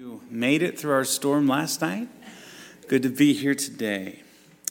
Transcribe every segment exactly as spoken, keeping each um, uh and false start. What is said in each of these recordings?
You made it through our storm last night. Good to be here today.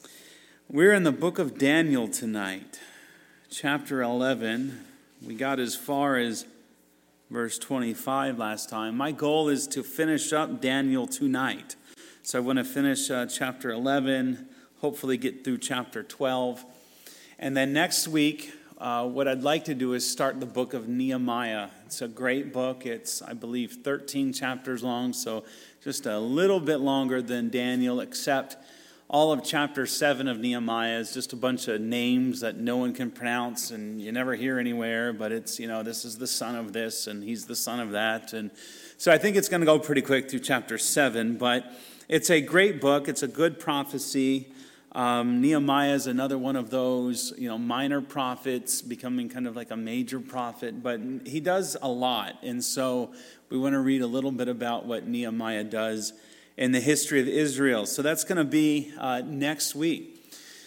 We're in the book of Daniel tonight, chapter eleven. We got as far as verse twenty-five last time. My goal is to finish up Daniel tonight. So I want to finish uh, chapter eleven, hopefully get through chapter twelve. And then next week, uh, what I'd like to do is start the book of Nehemiah. It's a great book. It's, I believe, thirteen chapters long, so just a little bit longer than Daniel, except all of chapter seven of Nehemiah is just a bunch of names that no one can pronounce and you never hear anywhere, but it's, you know, this is the son of this and he's the son of that. And so I think it's going to go pretty quick through chapter seven, but it's a great book. It's a good prophecy. Um, Nehemiah is another one of those, you know, minor prophets becoming kind of like a major prophet, but he does a lot. And so we want to read a little bit about what Nehemiah does in the history of Israel. So that's going to be uh, next week.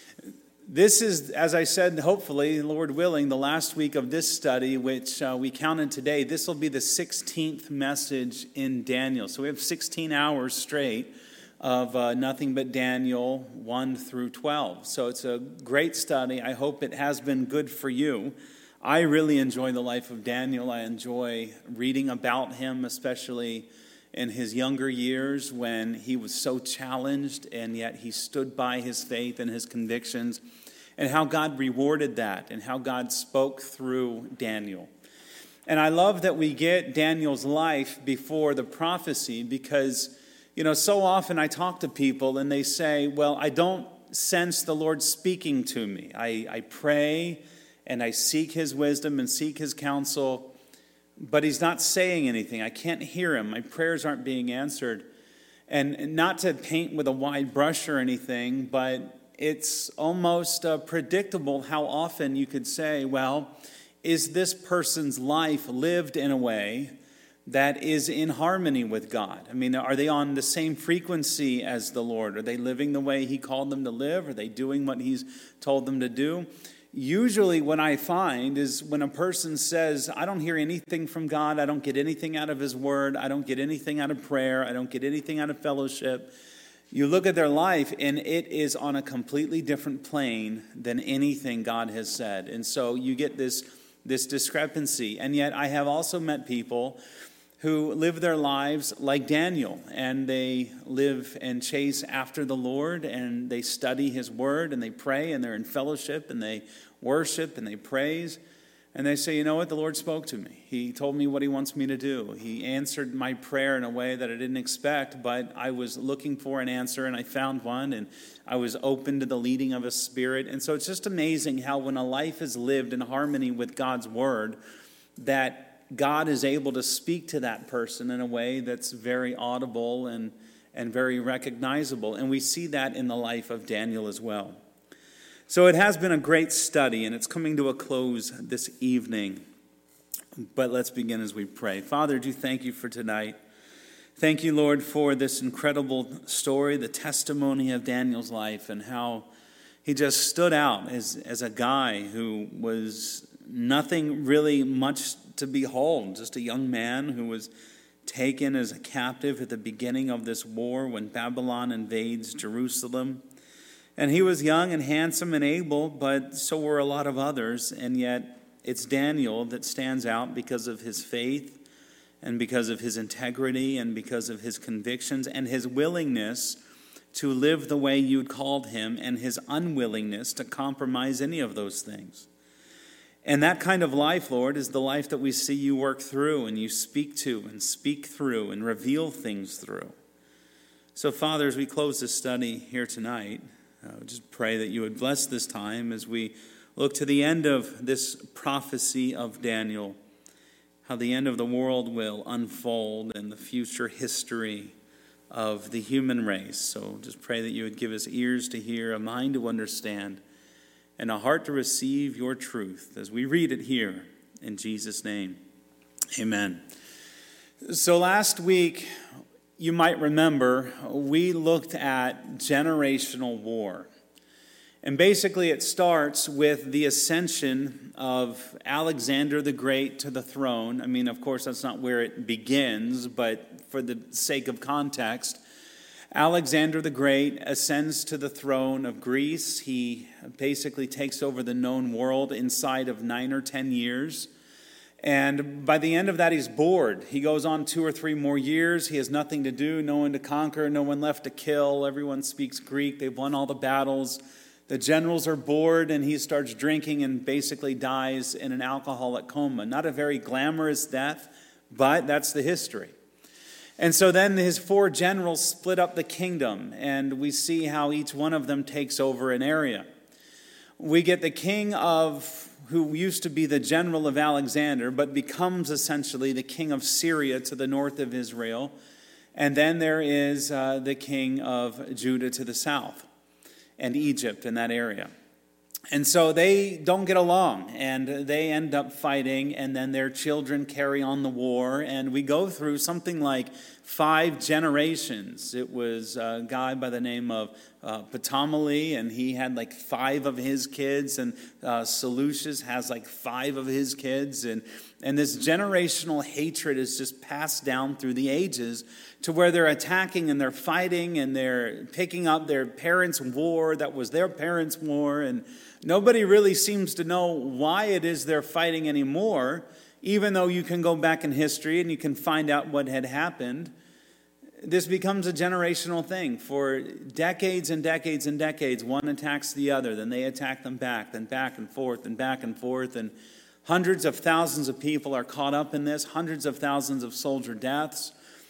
This is, as I said, hopefully, Lord willing, the last week of this study, which uh, we counted today. This will be the sixteenth message in Daniel. So we have sixteen hours straight of uh, nothing but Daniel one through twelve. So it's a great study. I hope it has been good for you. I really enjoy the life of Daniel. I enjoy reading about him, especially in his younger years when he was so challenged and yet he stood by his faith and his convictions, and how God rewarded that and how God spoke through Daniel. And I love that we get Daniel's life before the prophecy because, you know, so often I talk to people and they say, well, I don't sense the Lord speaking to me. I, I pray and I seek his wisdom and seek his counsel, but he's not saying anything. I can't hear him. My prayers aren't being answered. And not to paint with a wide brush or anything, but it's almost uh, predictable how often you could say, well, is this person's life lived in a way that is in harmony with God? I mean, are they on the same frequency as the Lord? Are they living the way he called them to live? Are they doing what he's told them to do? Usually what I find is when a person says, I don't hear anything from God, I don't get anything out of his word, I don't get anything out of prayer, I don't get anything out of fellowship, you look at their life and it is on a completely different plane than anything God has said. And so you get this, this discrepancy. And yet I have also met people who live their lives like Daniel, and they live and chase after the Lord, and they study his word, and they pray, and they're in fellowship, and they worship, and they praise, and they say, you know what, the Lord spoke to me. He told me what he wants me to do. He answered my prayer in a way that I didn't expect, but I was looking for an answer, and I found one, and I was open to the leading of his Spirit. And so it's just amazing how when a life is lived in harmony with God's word, that God is able to speak to that person in a way that's very audible and, and very recognizable. And we see that in the life of Daniel as well. So it has been a great study, and it's coming to a close this evening. But let's begin as we pray. Father, do thank you for tonight. Thank you, Lord, for this incredible story, the testimony of Daniel's life, and how he just stood out as, as a guy who was nothing really much to behold, just a young man who was taken as a captive at the beginning of this war when Babylon invades Jerusalem. And he was young and handsome and able, but so were a lot of others. And yet it's Daniel that stands out because of his faith and because of his integrity and because of his convictions and his willingness to live the way you'd called him and his unwillingness to compromise any of those things. And that kind of life, Lord, is the life that we see you work through and you speak to and speak through and reveal things through. So, Father, as we close this study here tonight, uh, just pray that you would bless this time as we look to the end of this prophecy of Daniel, how the end of the world will unfold and the future history of the human race. So just pray that you would give us ears to hear, a mind to understand, and a heart to receive your truth as we read it here in Jesus' name. Amen. So last week, you might remember, we looked at generational war. And basically it starts with the ascension of Alexander the Great to the throne. I mean, of course, that's not where it begins, but for the sake of context, Alexander the Great ascends to the throne of Greece. He basically takes over the known world inside of nine or ten years. And by the end of that, he's bored. He goes on two or three more years. He has nothing to do, no one to conquer, no one left to kill. Everyone speaks Greek. They've won all the battles. The generals are bored, and he starts drinking and basically dies in an alcoholic coma. Not a very glamorous death, but that's the history. And so then his four generals split up the kingdom, and we see how each one of them takes over an area. We get the king of who used to be the general of Alexander, but becomes essentially the king of Syria to the north of Israel. And then there is uh, the king of Judah to the south, and Egypt in that area. And so they don't get along, and they end up fighting, and then their children carry on the war, and we go through something like five generations. It was a guy by the name of uh, Ptolemy, and he had like five of his kids, and uh, Seleucus has like five of his kids, and, and this generational hatred is just passed down through the ages to where they're attacking and they're fighting and they're picking up their parents' war that was their parents' war, and nobody really seems to know why it is they're fighting anymore, even though you can go back in history and you can find out what had happened. This becomes a generational thing. For decades and decades and decades, one attacks the other, then they attack them back, then back and forth and back and forth, and hundreds of thousands of people are caught up in this, hundreds of thousands of soldier deaths.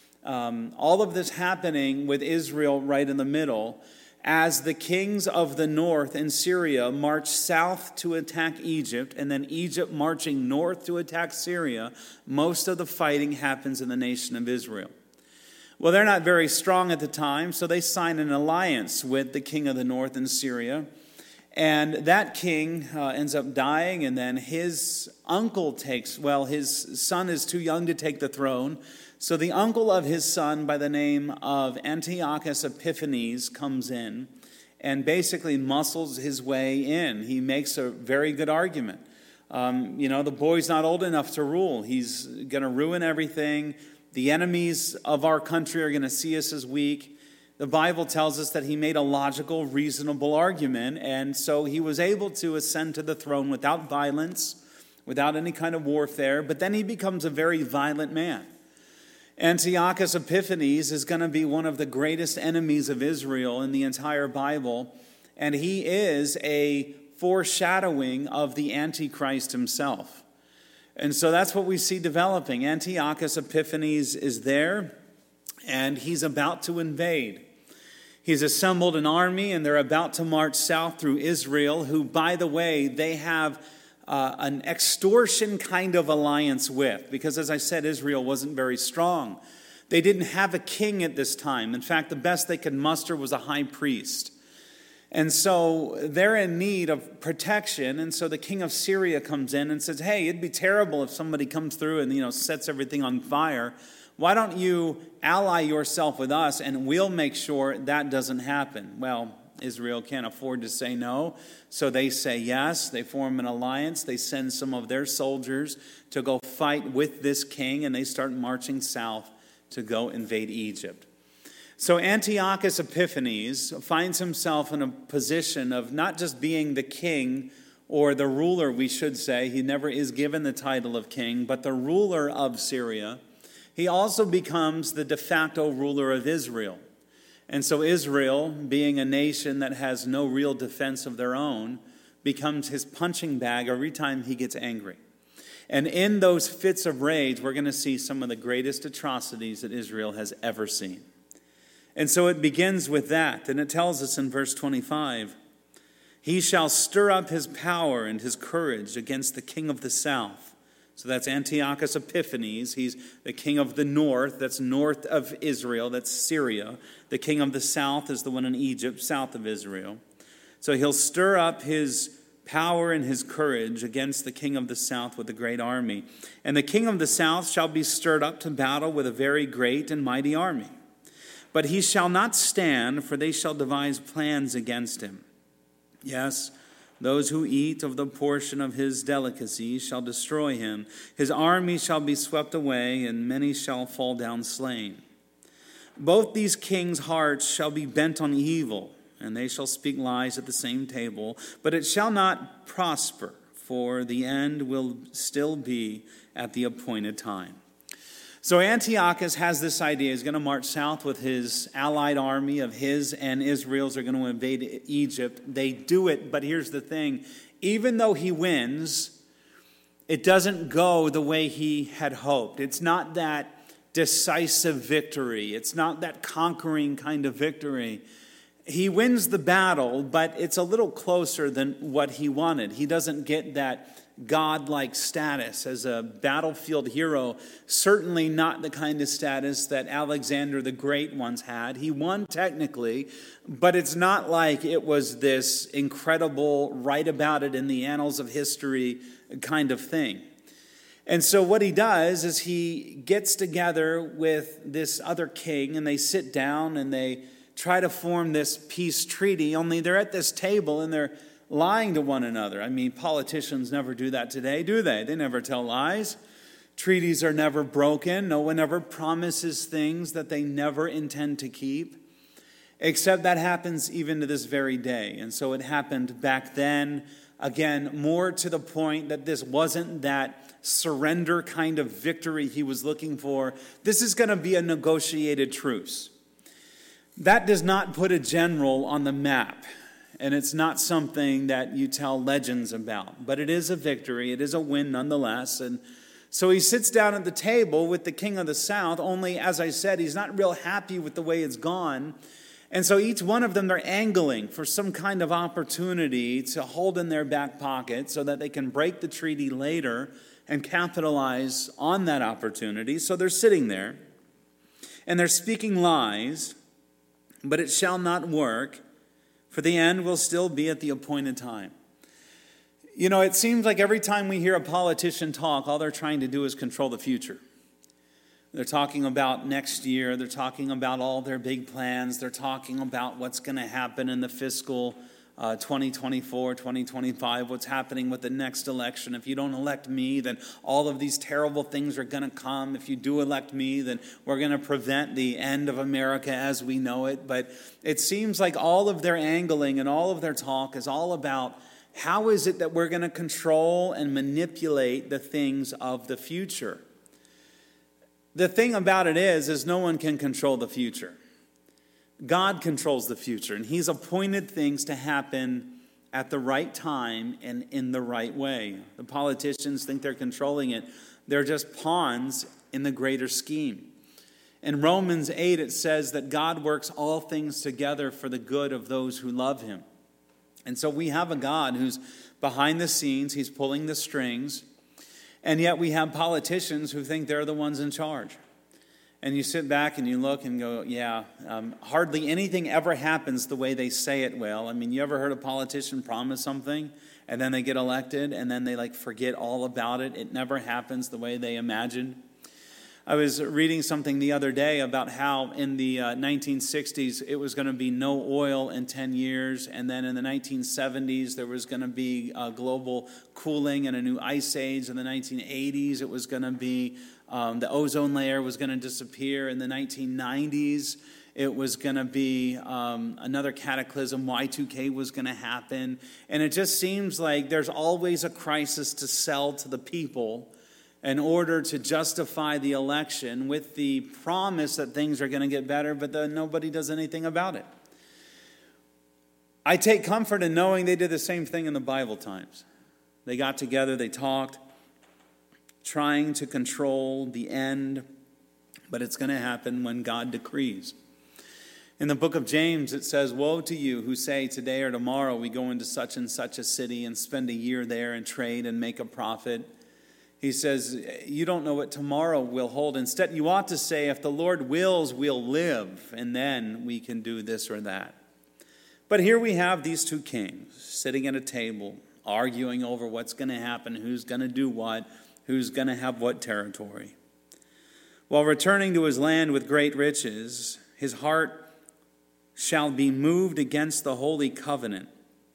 Um, all of this happening with Israel right in the middle, as the kings of the north in Syria march south to attack Egypt, and then Egypt marching north to attack Syria, most of the fighting happens in the nation of Israel. Well, they're not very strong at the time, so they sign an alliance with the king of the north in Syria. And that king uh, ends up dying, and then his uncle takes, well, his son is too young to take the throne. So the uncle of his son by the name of Antiochus Epiphanes comes in and basically muscles his way in. He makes a very good argument. Um, you know, the boy's not old enough to rule. He's going to ruin everything. The enemies of our country are going to see us as weak. The Bible tells us that he made a logical, reasonable argument, and so he was able to ascend to the throne without violence, without any kind of warfare, but then he becomes a very violent man. Antiochus Epiphanes is going to be one of the greatest enemies of Israel in the entire Bible, and he is a foreshadowing of the Antichrist himself. And so that's what we see developing. Antiochus Epiphanes is there, and he's about to invade. He's assembled an army, and they're about to march south through Israel, who, by the way, they have uh, an extortion kind of alliance with. Because, as I said, Israel wasn't very strong. They didn't have a king at this time. In fact, the best they could muster was a high priest. And so they're in need of protection. And so the king of Syria comes in and says, hey, it'd be terrible if somebody comes through and, you know, sets everything on fire. Why don't you ally yourself with us and we'll make sure that doesn't happen? Well, Israel can't afford to say no. So they say yes. They form an alliance. They send some of their soldiers to go fight with this king. And they start marching south to go invade Egypt. So Antiochus Epiphanes finds himself in a position of not just being the king or the ruler, we should say. He never is given the title of king, but the ruler of Syria. He also becomes the de facto ruler of Israel. And so Israel, being a nation that has no real defense of their own, becomes his punching bag every time he gets angry. And in those fits of rage, we're going to see some of the greatest atrocities that Israel has ever seen. And so it begins with that. And it tells us in verse twenty-five, he shall stir up his power and his courage against the king of the south. So that's Antiochus Epiphanes. He's the king of the north. That's north of Israel. That's Syria. The king of the south is the one in Egypt, south of Israel. So he'll stir up his power and his courage against the king of the south with a great army. And the king of the south shall be stirred up to battle with a very great and mighty army. But he shall not stand, for they shall devise plans against him. Yes, those who eat of the portion of his delicacies shall destroy him. His army shall be swept away, and many shall fall down slain. Both these kings' hearts shall be bent on evil, and they shall speak lies at the same table. But it shall not prosper, for the end will still be at the appointed time. So Antiochus has this idea. He's going to march south with his allied army of his and Israel's are going to invade Egypt. They do it, but here's the thing. Even though he wins, it doesn't go the way he had hoped. It's not that decisive victory. It's not that conquering kind of victory. He wins the battle, but it's a little closer than what he wanted. He doesn't get that God-like status as a battlefield hero, certainly not the kind of status that Alexander the Great once had. He won technically, but it's not like it was this incredible, write about it in the annals of history kind of thing. And so what he does is he gets together with this other king, and they sit down and they try to form this peace treaty, only they're at this table and they're lying to one another. I mean, politicians never do that today, do they? They never tell lies. Treaties are never broken. No one ever promises things that they never intend to keep. Except that happens even to this very day. And so it happened back then. Again, more to the point that this wasn't that surrender kind of victory he was looking for. This is going to be a negotiated truce. That does not put a general on the map. And it's not something that you tell legends about. But it is a victory. It is a win nonetheless. And so he sits down at the table with the king of the south. Only, as I said, he's not real happy with the way it's gone. And so each one of them, they're angling for some kind of opportunity to hold in their back pocket so that they can break the treaty later and capitalize on that opportunity. So they're sitting there and they're speaking lies, but it shall not work, for the end will still be at the appointed time. You know, it seems like every time we hear a politician talk, all they're trying to do is control the future. They're talking about next year. They're talking about all their big plans. They're talking about what's going to happen in the fiscal uh, twenty twenty-four, twenty twenty-five, what's happening with the next election. If you don't elect me, then all of these terrible things are going to come. If you do elect me, then we're going to prevent the end of America as we know it. But it seems like all of their angling and all of their talk is all about how is it that we're going to control and manipulate the things of the future. The thing about it is, is no one can control the future. God controls the future, and he's appointed things to happen at the right time and in the right way. The politicians think they're controlling it. They're just pawns in the greater scheme. In Romans eight, it says that God works all things together for the good of those who love him. And so we have a God who's behind the scenes. He's pulling the strings. And yet we have politicians who think they're the ones in charge. And you sit back and you look and go, yeah, um, hardly anything ever happens the way they say it will. I mean, you ever heard a politician promise something and then they get elected and then they like forget all about it? It never happens the way they imagined. I was reading something the other day about how in the uh, nineteen sixties it was going to be no oil in ten years. And then in the nineteen seventies there was going to be uh, global cooling and a new ice age. In the nineteen eighties it was going to be um, the ozone layer was going to disappear. In the nineteen nineties it was going to be um, another cataclysm. Y two K was going to happen. And it just seems like there's always a crisis to sell to the people in order to justify the election with the promise that things are going to get better, but then nobody does anything about it. I take comfort in knowing they did the same thing in the Bible times. They got together, they talked, trying to control the end, but it's going to happen when God decrees. In the book of James, it says, "Woe to you who say today or tomorrow we go into such and such a city and spend a year there and trade and make a profit." He says, you don't know what tomorrow will hold. Instead, you ought to say, if the Lord wills, we'll live, and then we can do this or that. But here we have these two kings sitting at a table, arguing over what's going to happen, who's going to do what, who's going to have what territory. While returning to his land with great riches, his heart shall be moved against the holy covenant.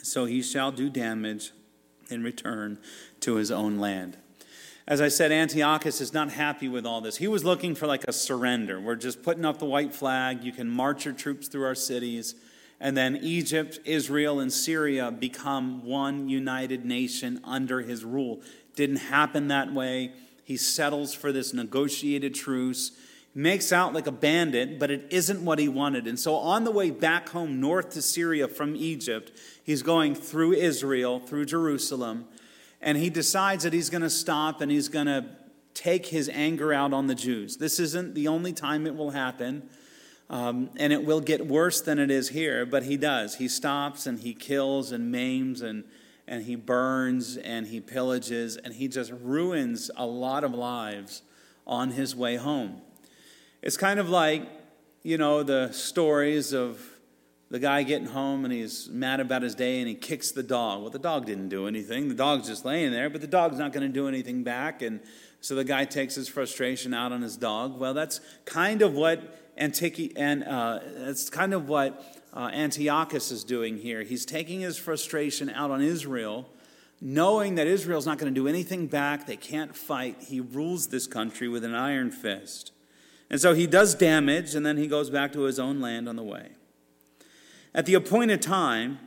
so he shall do damage and return to his own land. As I said, Antiochus is not happy with all this. He was looking for like a surrender. We're just putting up the white flag. You can march your troops through our cities. And then Egypt, Israel, and Syria become one united nation under his rule. Didn't happen that way. He settles for this negotiated truce. Makes out like a bandit, but it isn't what he wanted. And so on the way back home north to Syria from Egypt, he's going through Israel, through Jerusalem, and he decides that he's going to stop and he's going to take his anger out on the Jews. This isn't the only time it will happen, um, and it will get worse than it is here, but he does. He stops and he kills and maims and, and he burns and he pillages, and he just ruins a lot of lives on his way home. It's kind of like, you know, the stories of the guy getting home and he's mad about his day and he kicks the dog. Well, the dog didn't do anything. The dog's just laying there, but the dog's not going to do anything back. And so the guy takes his frustration out on his dog. Well, that's kind of what Antichi- and uh, that's kind of what uh, Antiochus is doing here. He's taking his frustration out on Israel, knowing that Israel's not going to do anything back. They can't fight. He rules this country with an iron fist. And so he does damage, and then he goes back to his own land on the way. At the appointed time,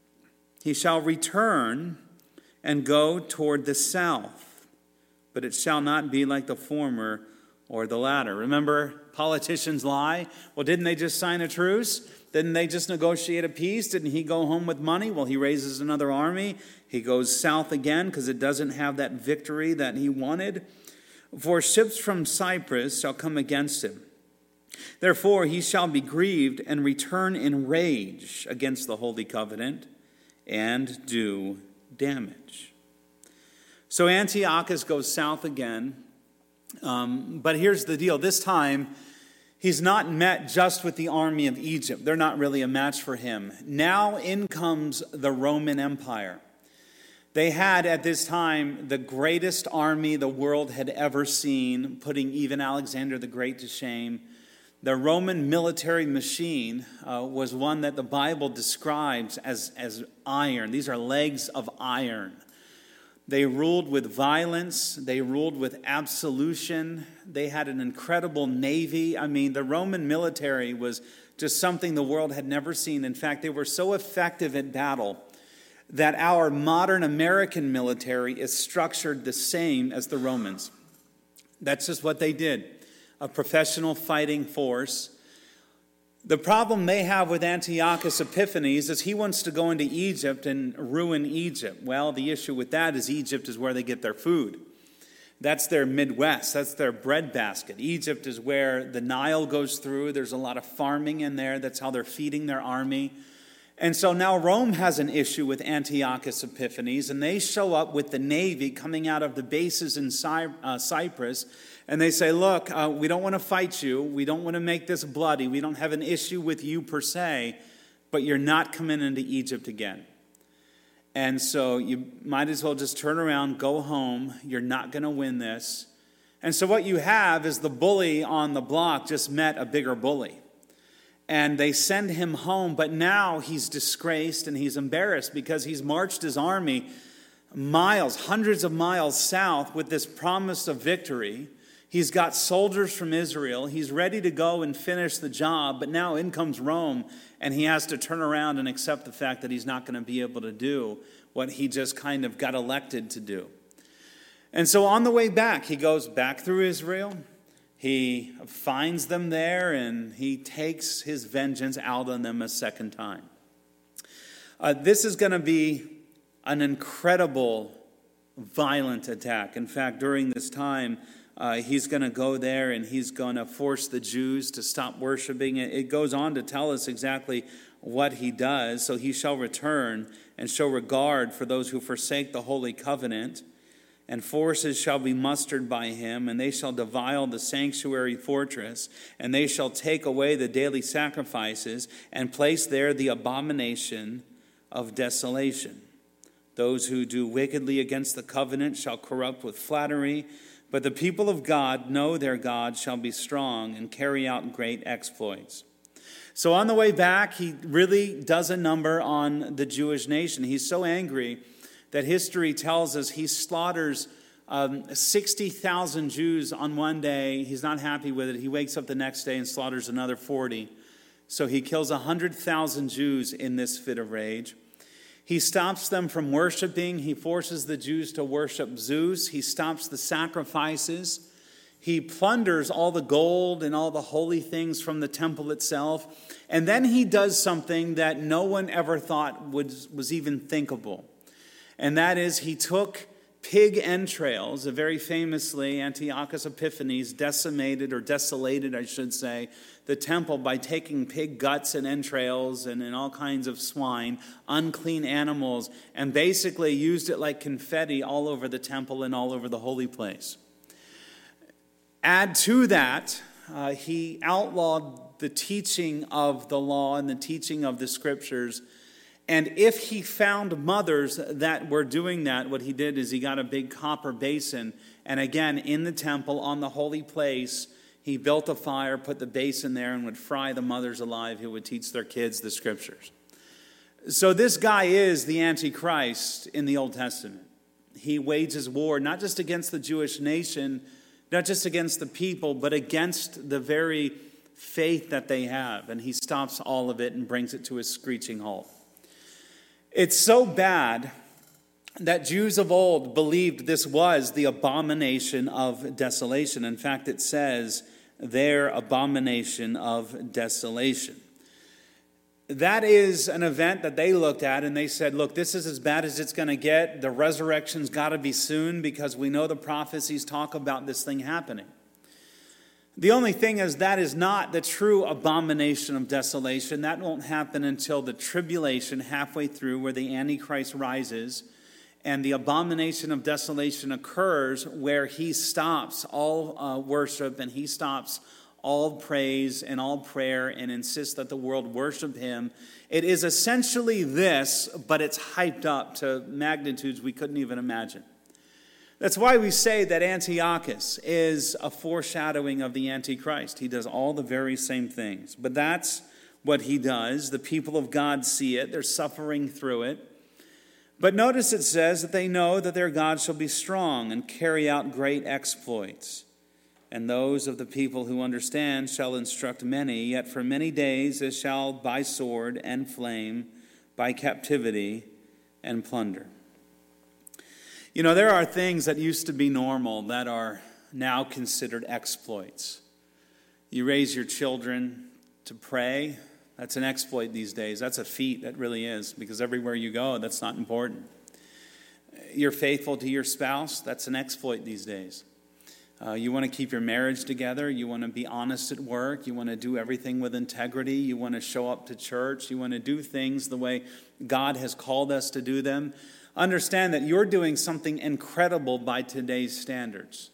he shall return and go toward the south, but it shall not be like the former or the latter. Remember, politicians lie. Well, didn't they just sign a truce? Didn't they just negotiate a peace? Didn't he go home with money? Well, he raises another army. He goes south again because it doesn't have that victory that he wanted. For ships from Cyprus shall come against him. Therefore he shall be grieved and return in rage against the holy covenant and do damage. So Antiochus goes south again. Um, but here's the deal. This time, he's not met just with the army of Egypt. They're not really a match for him. Now in comes the Roman Empire. They had at this time the greatest army the world had ever seen, putting even Alexander the Great to shame. The Roman military machine uh, was one that the Bible describes as, as iron. These are legs of iron. They ruled with violence. They ruled with absolution. They had an incredible navy. I mean, the Roman military was just something the world had never seen. In fact, they were so effective at battle that our modern American military is structured the same as the Romans. That's just what they did. A professional fighting force. The problem they have with Antiochus Epiphanes is he wants to go into Egypt and ruin Egypt. Well, the issue with that is Egypt is where they get their food. That's their Midwest. That's their breadbasket. Egypt is where the Nile goes through. There's a lot of farming in there. That's how they're feeding their army. And so now Rome has an issue with Antiochus Epiphanes, and they show up with the navy coming out of the bases in Cy- uh, Cyprus. And they say, look, uh, we don't want to fight you. We don't want to make this bloody. We don't have an issue with you per se, but you're not coming into Egypt again. And so you might as well just turn around, go home. You're not going to win this. And so what you have is the bully on the block just met a bigger bully. And they send him home, but now he's disgraced and he's embarrassed because he's marched his army miles, hundreds of miles south with this promise of victory. He's got soldiers from Israel. He's ready to go and finish the job, but now in comes Rome, and he has to turn around and accept the fact that he's not going to be able to do what he just kind of got elected to do. And so on the way back, he goes back through Israel. He finds them there, and he takes his vengeance out on them a second time. Uh, this is going to be an incredible, violent attack. In fact, during this time, uh, he's going to go there, and he's going to force the Jews to stop worshiping. It goes on to tell us exactly what he does. So he shall return and show regard for those who forsake the holy covenant. And forces shall be mustered by him, and they shall defile the sanctuary fortress, and they shall take away the daily sacrifices, and place there the abomination of desolation. Those who do wickedly against the covenant shall corrupt with flattery, but the people of God know their God shall be strong and carry out great exploits. So on the way back, he really does a number on the Jewish nation. He's so angry that history tells us he slaughters um, sixty thousand Jews on one day. He's not happy with it. He wakes up the next day and slaughters another forty. So he kills one hundred thousand Jews in this fit of rage. He stops them from worshiping. He forces the Jews to worship Zeus. He stops the sacrifices. He plunders all the gold and all the holy things from the temple itself. And then he does something that no one ever thought was, was even thinkable. And that is he took pig entrails, very famously Antiochus Epiphanes decimated, or desolated, I should say, the temple by taking pig guts and entrails and, and all kinds of swine, unclean animals, and basically used it like confetti all over the temple and all over the holy place. Add to that, uh, he outlawed the teaching of the law and the teaching of the scriptures. And if he found mothers that were doing that, what he did is he got a big copper basin. And again, in the temple, on the holy place, he built a fire, put the basin there, and would fry the mothers alive who would teach their kids the scriptures. So this guy is the Antichrist in the Old Testament. He wages war not just against the Jewish nation, not just against the people, but against the very faith that they have. And he stops all of it and brings it to a screeching halt. It's so bad that Jews of old believed this was the abomination of desolation. In fact, it says their abomination of desolation. That is an event that they looked at and they said, look, this is as bad as it's going to get. The resurrection's got to be soon because we know the prophecies talk about this thing happening. The only thing is that is not the true abomination of desolation. That won't happen until the tribulation halfway through where the Antichrist rises and the abomination of desolation occurs where he stops all uh, worship and he stops all praise and all prayer and insists that the world worship him. It is essentially this, but it's hyped up to magnitudes we couldn't even imagine. That's why we say that Antiochus is a foreshadowing of the Antichrist. He does all the very same things. But that's what he does. The people of God see it. They're suffering through it. But notice it says that they know that their God shall be strong and carry out great exploits. And those of the people who understand shall instruct many. Yet for many days it shall by sword and flame, by captivity and plunder. You know, there are things that used to be normal that are now considered exploits. You raise your children to pray. That's an exploit these days. That's a feat, that really is, because everywhere you go, that's not important. You're faithful to your spouse. That's an exploit these days. Uh, you want to keep your marriage together. You want to be honest at work. You want to do everything with integrity. You want to show up to church. You want to do things the way God has called us to do them. Understand that you're doing something incredible by today's standards.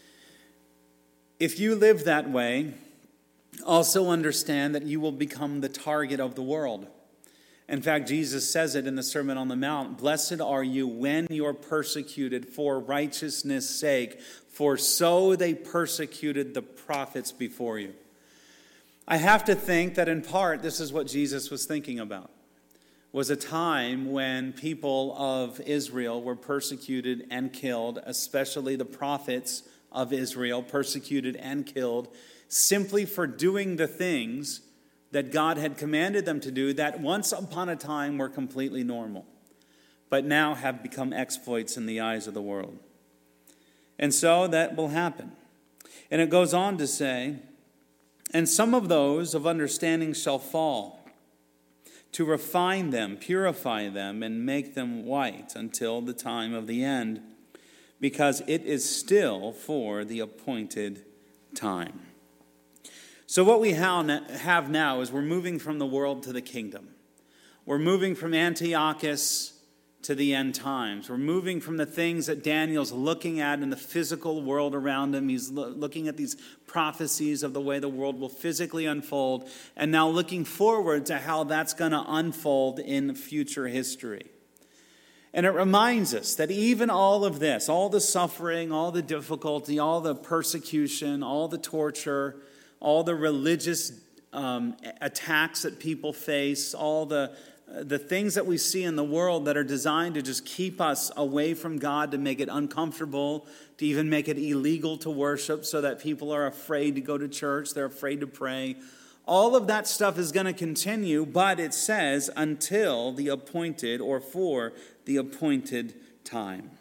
If you live that way, also understand that you will become the target of the world. In fact, Jesus says it in the Sermon on the Mount, blessed are you when you're persecuted for righteousness' sake, for so they persecuted the prophets before you. I have to think that in part this is what Jesus was thinking about. Was a time when people of Israel were persecuted and killed, especially the prophets of Israel, persecuted and killed, simply for doing the things that God had commanded them to do that once upon a time were completely normal, but now have become exploits in the eyes of the world. And so that will happen. And it goes on to say, and some of those of understanding shall fall, to refine them, purify them, and make them white until the time of the end, because it is still for the appointed time. So what we have now is we're moving from the world to the kingdom. We're moving from Antiochus to the end times. We're moving from the things that Daniel's looking at in the physical world around him. He's lo- looking at these prophecies of the way the world will physically unfold, and now looking forward to how that's going to unfold in future history. And it reminds us that even all of this, all the suffering, all the difficulty, all the persecution, all the torture, all the religious um, attacks that people face, all the the things that we see in the world that are designed to just keep us away from God, to make it uncomfortable, to even make it illegal to worship, so that people are afraid to go to church, they're afraid to pray. All of that stuff is going to continue, but it says until the appointed, or for the appointed time.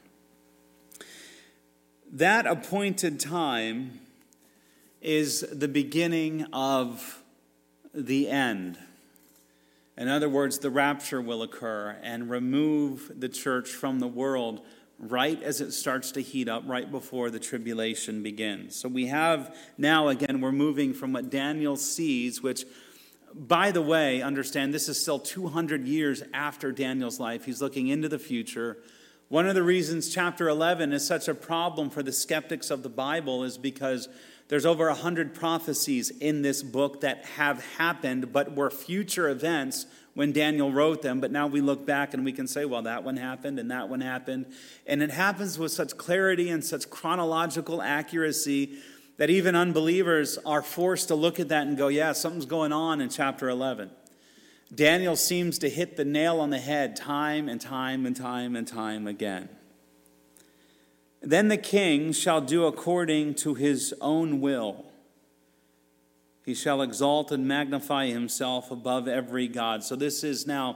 That appointed time is the beginning of the end. In other words, the rapture will occur and remove the church from the world right as it starts to heat up, right before the tribulation begins. So we have now, again, we're moving from what Daniel sees, which, by the way, understand this is still two hundred years after Daniel's life. He's looking into the future. One of the reasons chapter eleven is such a problem for the skeptics of the Bible is because there's over one hundred prophecies in this book that have happened, but were future events when Daniel wrote them. But now we look back and we can say, well, that one happened and that one happened. And it happens with such clarity and such chronological accuracy that even unbelievers are forced to look at that and go, yeah, something's going on in chapter eleven. Daniel seems to hit the nail on the head time and time and time and time again. Then the king shall do according to his own will. He shall exalt and magnify himself above every god. So this is now,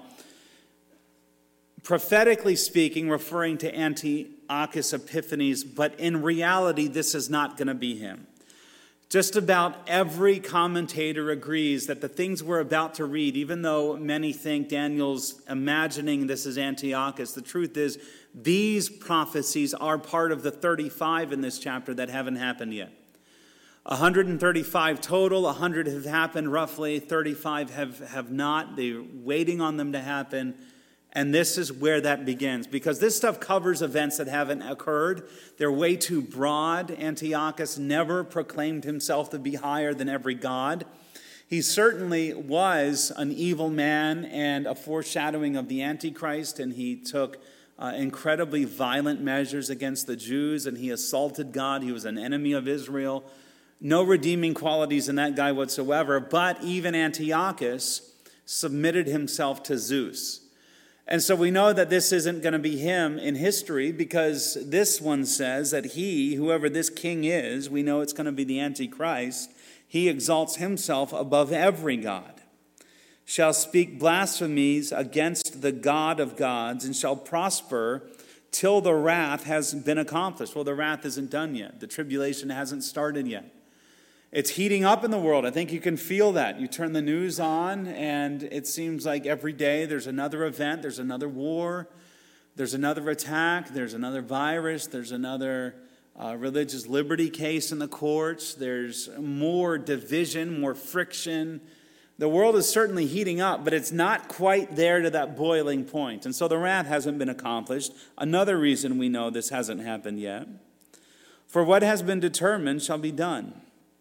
prophetically speaking, referring to Antiochus Epiphanes, but in reality, this is not going to be him. Just about every commentator agrees that the things we're about to read, even though many think Daniel's imagining this is Antiochus, the truth is these prophecies are part of the thirty-five in this chapter that haven't happened yet. one hundred thirty-five total, one hundred have happened roughly, thirty-five have, have not. They're waiting on them to happen. And this is where that begins, because this stuff covers events that haven't occurred. They're way too broad. Antiochus never proclaimed himself to be higher than every god. He certainly was an evil man and a foreshadowing of the Antichrist, and he took uh, incredibly violent measures against the Jews, and he assaulted God. He was an enemy of Israel. No redeeming qualities in that guy whatsoever, but even Antiochus submitted himself to Zeus. And so we know that this isn't going to be him in history, because this one says that he, whoever this king is, we know it's going to be the Antichrist, he exalts himself above every god, shall speak blasphemies against the God of gods, and shall prosper till the wrath has been accomplished. Well, the wrath isn't done yet. The tribulation hasn't started yet. It's heating up in the world. I think you can feel that. You turn the news on, and it seems like every day there's another event, there's another war, there's another attack, there's another virus, there's another uh, religious liberty case in the courts, there's more division, more friction. The world is certainly heating up, but it's not quite there to that boiling point. And so the wrath hasn't been accomplished. Another reason we know this hasn't happened yet. For what has been determined shall be done.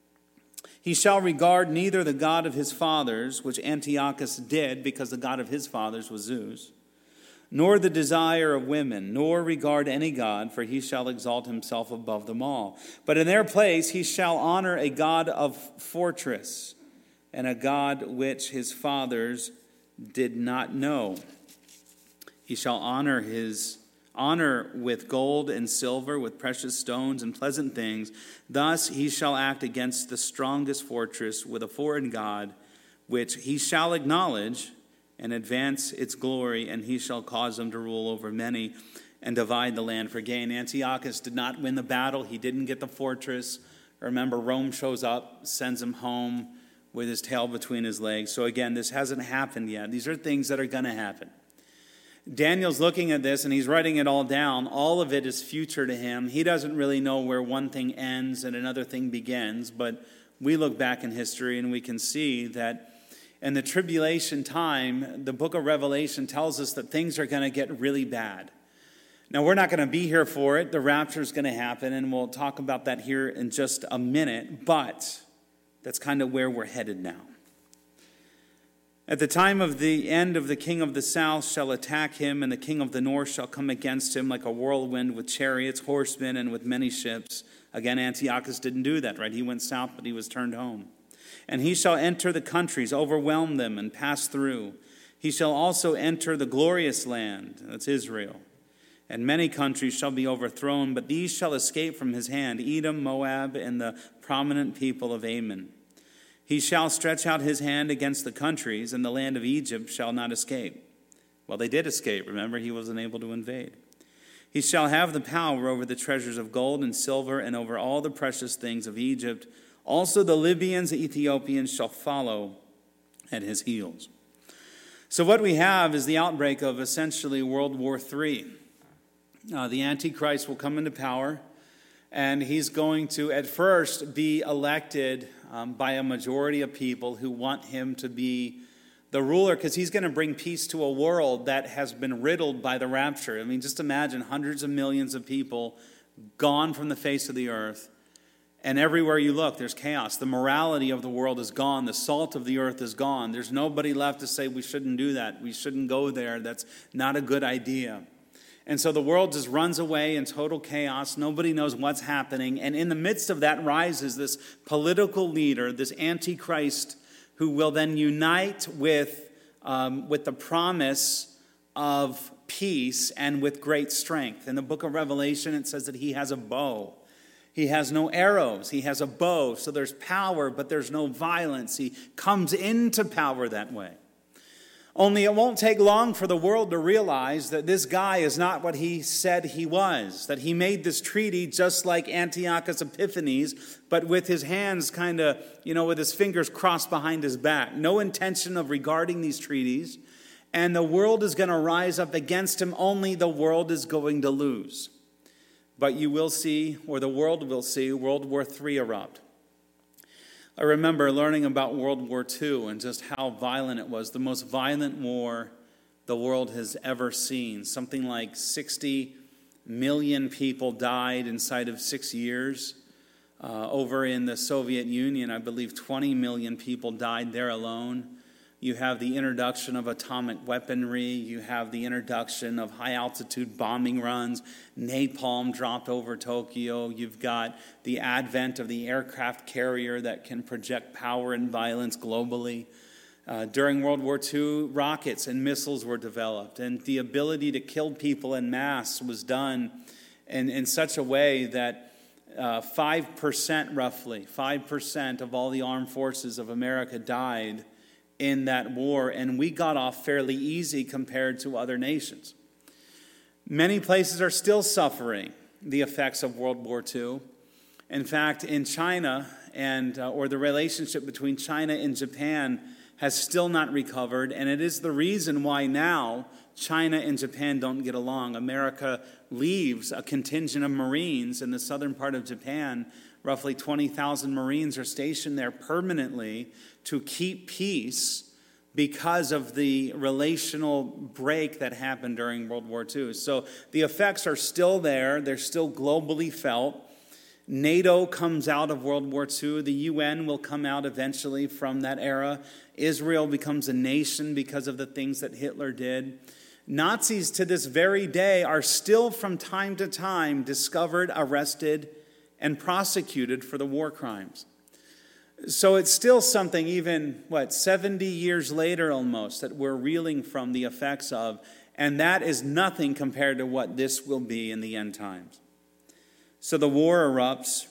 He shall regard neither the God of his fathers, which Antiochus did, because the God of his fathers was Zeus, nor the desire of women, nor regard any god, for he shall exalt himself above them all. But in their place he shall honor a God of fortress, and a God which his fathers did not know. He shall honor his honor with gold and silver, with precious stones and pleasant things. Thus he shall act against the strongest fortress with a foreign god, which he shall acknowledge and advance its glory, and he shall cause them to rule over many and divide the land for gain. Antiochus did not win the battle. He didn't get the fortress. Remember, Rome shows up, sends him home with his tail between his legs. So again, this hasn't happened yet. These are things that are going to happen. Daniel's looking at this and he's writing it all down. All of it is future to him. He doesn't really know where one thing ends and another thing begins, but we look back in history and we can see that in the tribulation time, the book of Revelation tells us that things are going to get really bad. Now, we're not going to be here for it. The rapture is going to happen, and we'll talk about that here in just a minute, but that's kind of where we're headed now. At the time of the end of the king of the south shall attack him, and the king of the north shall come against him like a whirlwind with chariots, horsemen, and with many ships. Again, Antiochus didn't do that, right? He went south, but he was turned home. And he shall enter the countries, overwhelm them, and pass through. He shall also enter the glorious land, that's Israel. And many countries shall be overthrown, but these shall escape from his hand, Edom, Moab, and the prominent people of Ammon. He shall stretch out his hand against the countries, and the land of Egypt shall not escape. Well, they did escape. Remember, he wasn't able to invade. He shall have the power over the treasures of gold and silver and over all the precious things of Egypt. Also the Libyans, the Ethiopians shall follow at his heels. So what we have is the outbreak of essentially World War Three. Uh, the Antichrist will come into power, and he's going to at first be elected um, by a majority of people who want him to be the ruler, because he's going to bring peace to a world that has been riddled by the rapture. I mean, just imagine hundreds of millions of people gone from the face of the earth, and everywhere you look, there's chaos. The morality of the world is gone. The salt of the earth is gone. There's nobody left to say we shouldn't do that. We shouldn't go there. That's not a good idea. And so the world just runs away in total chaos. Nobody knows what's happening. And in the midst of that rises this political leader, this Antichrist, who will then unite with, um, with the promise of peace and with great strength. In the book of Revelation, it says that he has a bow. He has no arrows. He has a bow. So there's power, but there's no violence. He comes into power that way. Only it won't take long for the world to realize that this guy is not what he said he was, that he made this treaty just like Antiochus Epiphanes, but with his hands kind of, you know, with his fingers crossed behind his back. No intention of regarding these treaties, and the world is going to rise up against him, only the world is going to lose. But you will see, or the world will see, World War Three erupt. I remember learning about World War Two and just how violent it was. The most violent war the world has ever seen. Something like sixty million people died inside of six years. Uh, over in the Soviet Union, I believe twenty million people died there alone. You have the introduction of atomic weaponry. You have the introduction of high-altitude bombing runs. Napalm dropped over Tokyo. You've got the advent of the aircraft carrier that can project power and violence globally. Uh, during World War Two, rockets and missiles were developed, and the ability to kill people en masse was done in, in such a way that uh, five percent, roughly, five percent of all the armed forces of America died in that war, and we got off fairly easy compared to other nations. Many places are still suffering the effects of World War Two. In fact, in China, and uh, or the relationship between China and Japan has still not recovered, and it is the reason why now China and Japan don't get along. America leaves a contingent of Marines in the southern part of Japan. Roughly twenty thousand Marines are stationed there permanently to keep peace because of the relational break that happened during World War Two. So the effects are still there. They're still globally felt. NATO comes out of World War Two. The U N will come out eventually from that era. Israel becomes a nation because of the things that Hitler did. Nazis to this very day are still from time to time discovered, arrested, and prosecuted for the war crimes. So it's still something even, what, seventy years later almost, that we're reeling from the effects of, and that is nothing compared to what this will be in the end times. So the war erupts,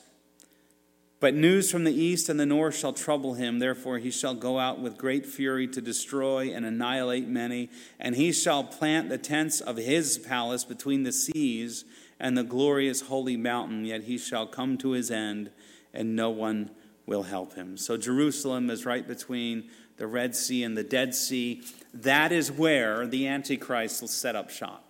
but news from the east and the north shall trouble him. Therefore he shall go out with great fury to destroy and annihilate many, and he shall plant the tents of his palace between the seas and the glorious holy mountain, yet he shall come to his end, and no one will help him. So Jerusalem is right between the Red Sea and the Dead Sea. That is where the Antichrist will set up shop.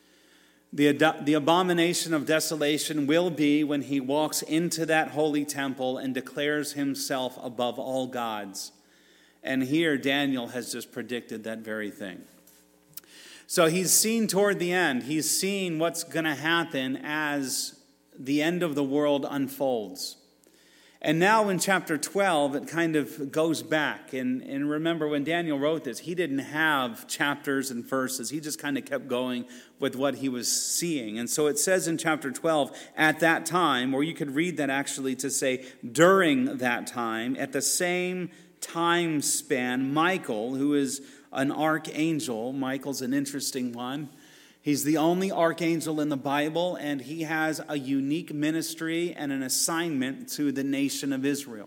The, the abomination of desolation will be when he walks into that holy temple and declares himself above all gods. And here Daniel has just predicted that very thing. So he's seen toward the end. He's seen what's going to happen as the end of the world unfolds. And now in chapter twelve, it kind of goes back. And, and remember, when Daniel wrote this, he didn't have chapters and verses. He just kind of kept going with what he was seeing. And so it says in chapter twelve, at that time, or you could read that actually to say during that time, at the same time span, Michael, who is an archangel, Michael's an interesting one. He's the only archangel in the Bible, and he has a unique ministry and an assignment to the nation of Israel.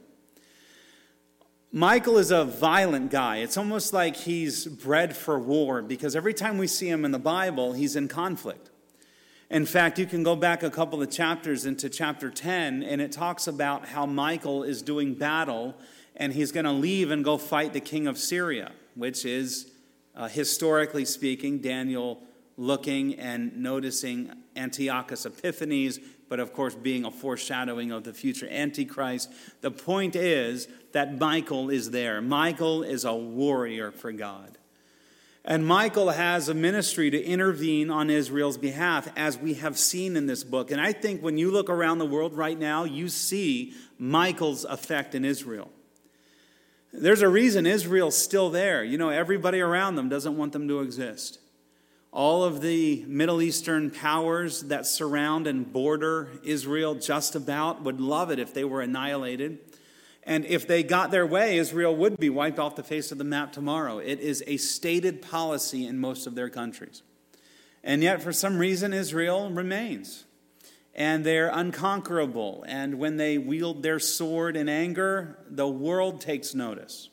Michael is a violent guy. It's almost like he's bred for war, because every time we see him in the Bible, he's in conflict. In fact, you can go back a couple of chapters into chapter ten, and it talks about how Michael is doing battle, and he's going to leave and go fight the king of Syria, which is, uh, historically speaking, Daniel looking and noticing Antiochus Epiphanes, but of course being a foreshadowing of the future Antichrist. The point is that Michael is there. Michael is a warrior for God. And Michael has a ministry to intervene on Israel's behalf, as we have seen in this book. And I think when you look around the world right now, you see Michael's effect in Israel. There's a reason Israel's still there. You know, everybody around them doesn't want them to exist. All of the Middle Eastern powers that surround and border Israel just about would love it if they were annihilated. And if they got their way, Israel would be wiped off the face of the map tomorrow. It is a stated policy in most of their countries. And yet, for some reason, Israel remains. And they're unconquerable. And when they wield their sword in anger, the world takes notice.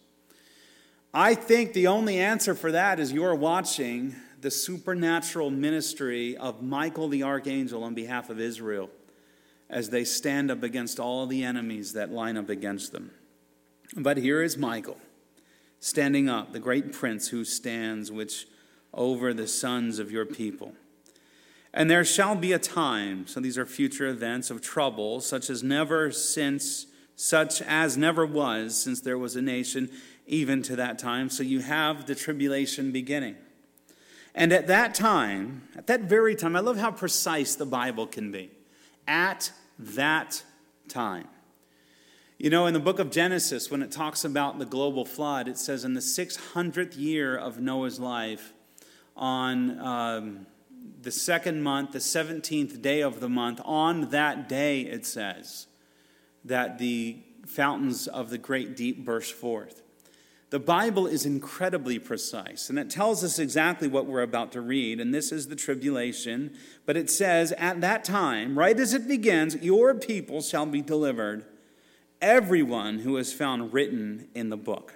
I think the only answer for that is you're watching the supernatural ministry of Michael the archangel on behalf of Israel as they stand up against all the enemies that line up against them. But here is Michael standing up, the great prince who stands which over the sons of your people. And there shall be a time, so these are future events, of trouble, such as never since, such as never was since there was a nation, even to that time. So you have the tribulation beginning. And at that time, at that very time, I love how precise the Bible can be. At that time. You know, in the book of Genesis, when it talks about the global flood, it says in the six hundredth year of Noah's life, on um, the second month, the seventeenth day of the month, on that day, it says, that the fountains of the great deep burst forth. The Bible is incredibly precise, and it tells us exactly what we're about to read, and this is the tribulation. But it says, at that time, right as it begins, your people shall be delivered, everyone who is found written in the book.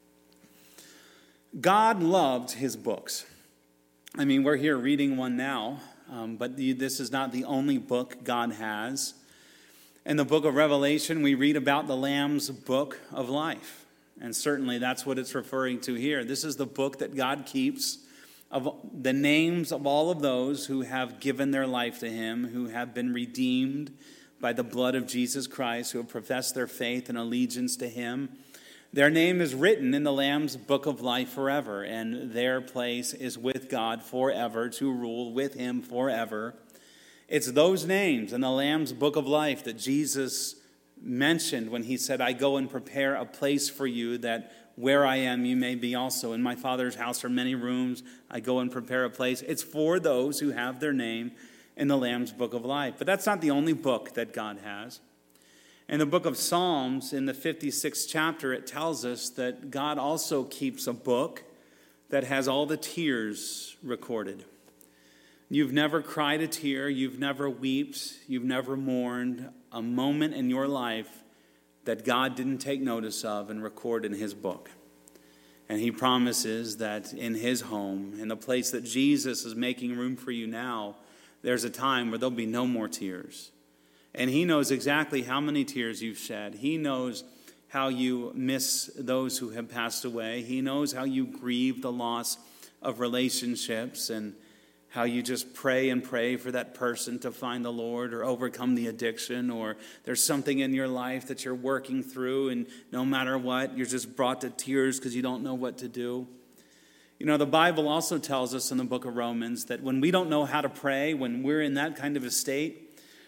God loved his books. I mean, we're here reading one now, um, but the, this is not the only book God has. In the book of Revelation, we read about the Lamb's book of life. And certainly that's what it's referring to here. This is the book that God keeps of the names of all of those who have given their life to him, who have been redeemed by the blood of Jesus Christ, who have professed their faith and allegiance to him. Their name is written in the Lamb's book of life forever, and their place is with God forever, to rule with him forever. It's those names in the Lamb's book of life that Jesus mentioned when he said, I go and prepare a place for you, that where I am you may be also. In my Father's house are many rooms. I go and prepare a place. It's for those who have their name in the Lamb's book of life. But that's not the only book that God has. In the book of Psalms, in the fifty-sixth chapter, it tells us that God also keeps a book that has all the tears recorded. You've never cried a tear, you've never wept, you've never mourned a moment in your life that God didn't take notice of and record in his book. And he promises that in his home, in the place that Jesus is making room for you now, there's a time where there'll be no more tears. And he knows exactly how many tears you've shed. He knows how you miss those who have passed away. He knows how you grieve the loss of relationships, and how you just pray and pray for that person to find the Lord or overcome the addiction, or there's something in your life that you're working through, and no matter what, you're just brought to tears because you don't know what to do. You know, the Bible also tells us in the book of Romans that when we don't know how to pray, when we're in that kind of a state,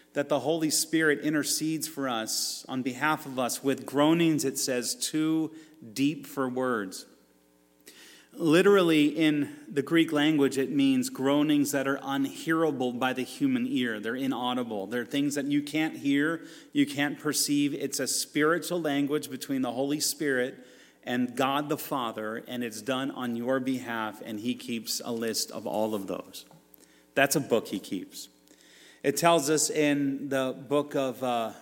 that the Holy Spirit intercedes for us on behalf of us with groanings, it says, too deep for words. Literally, in the Greek language, it means groanings that are unhearable by the human ear. They're inaudible. They're things that you can't hear, you can't perceive. It's a spiritual language between the Holy Spirit and God the Father, and it's done on your behalf, and he keeps a list of all of those. That's a book he keeps. It tells us in the book of uh,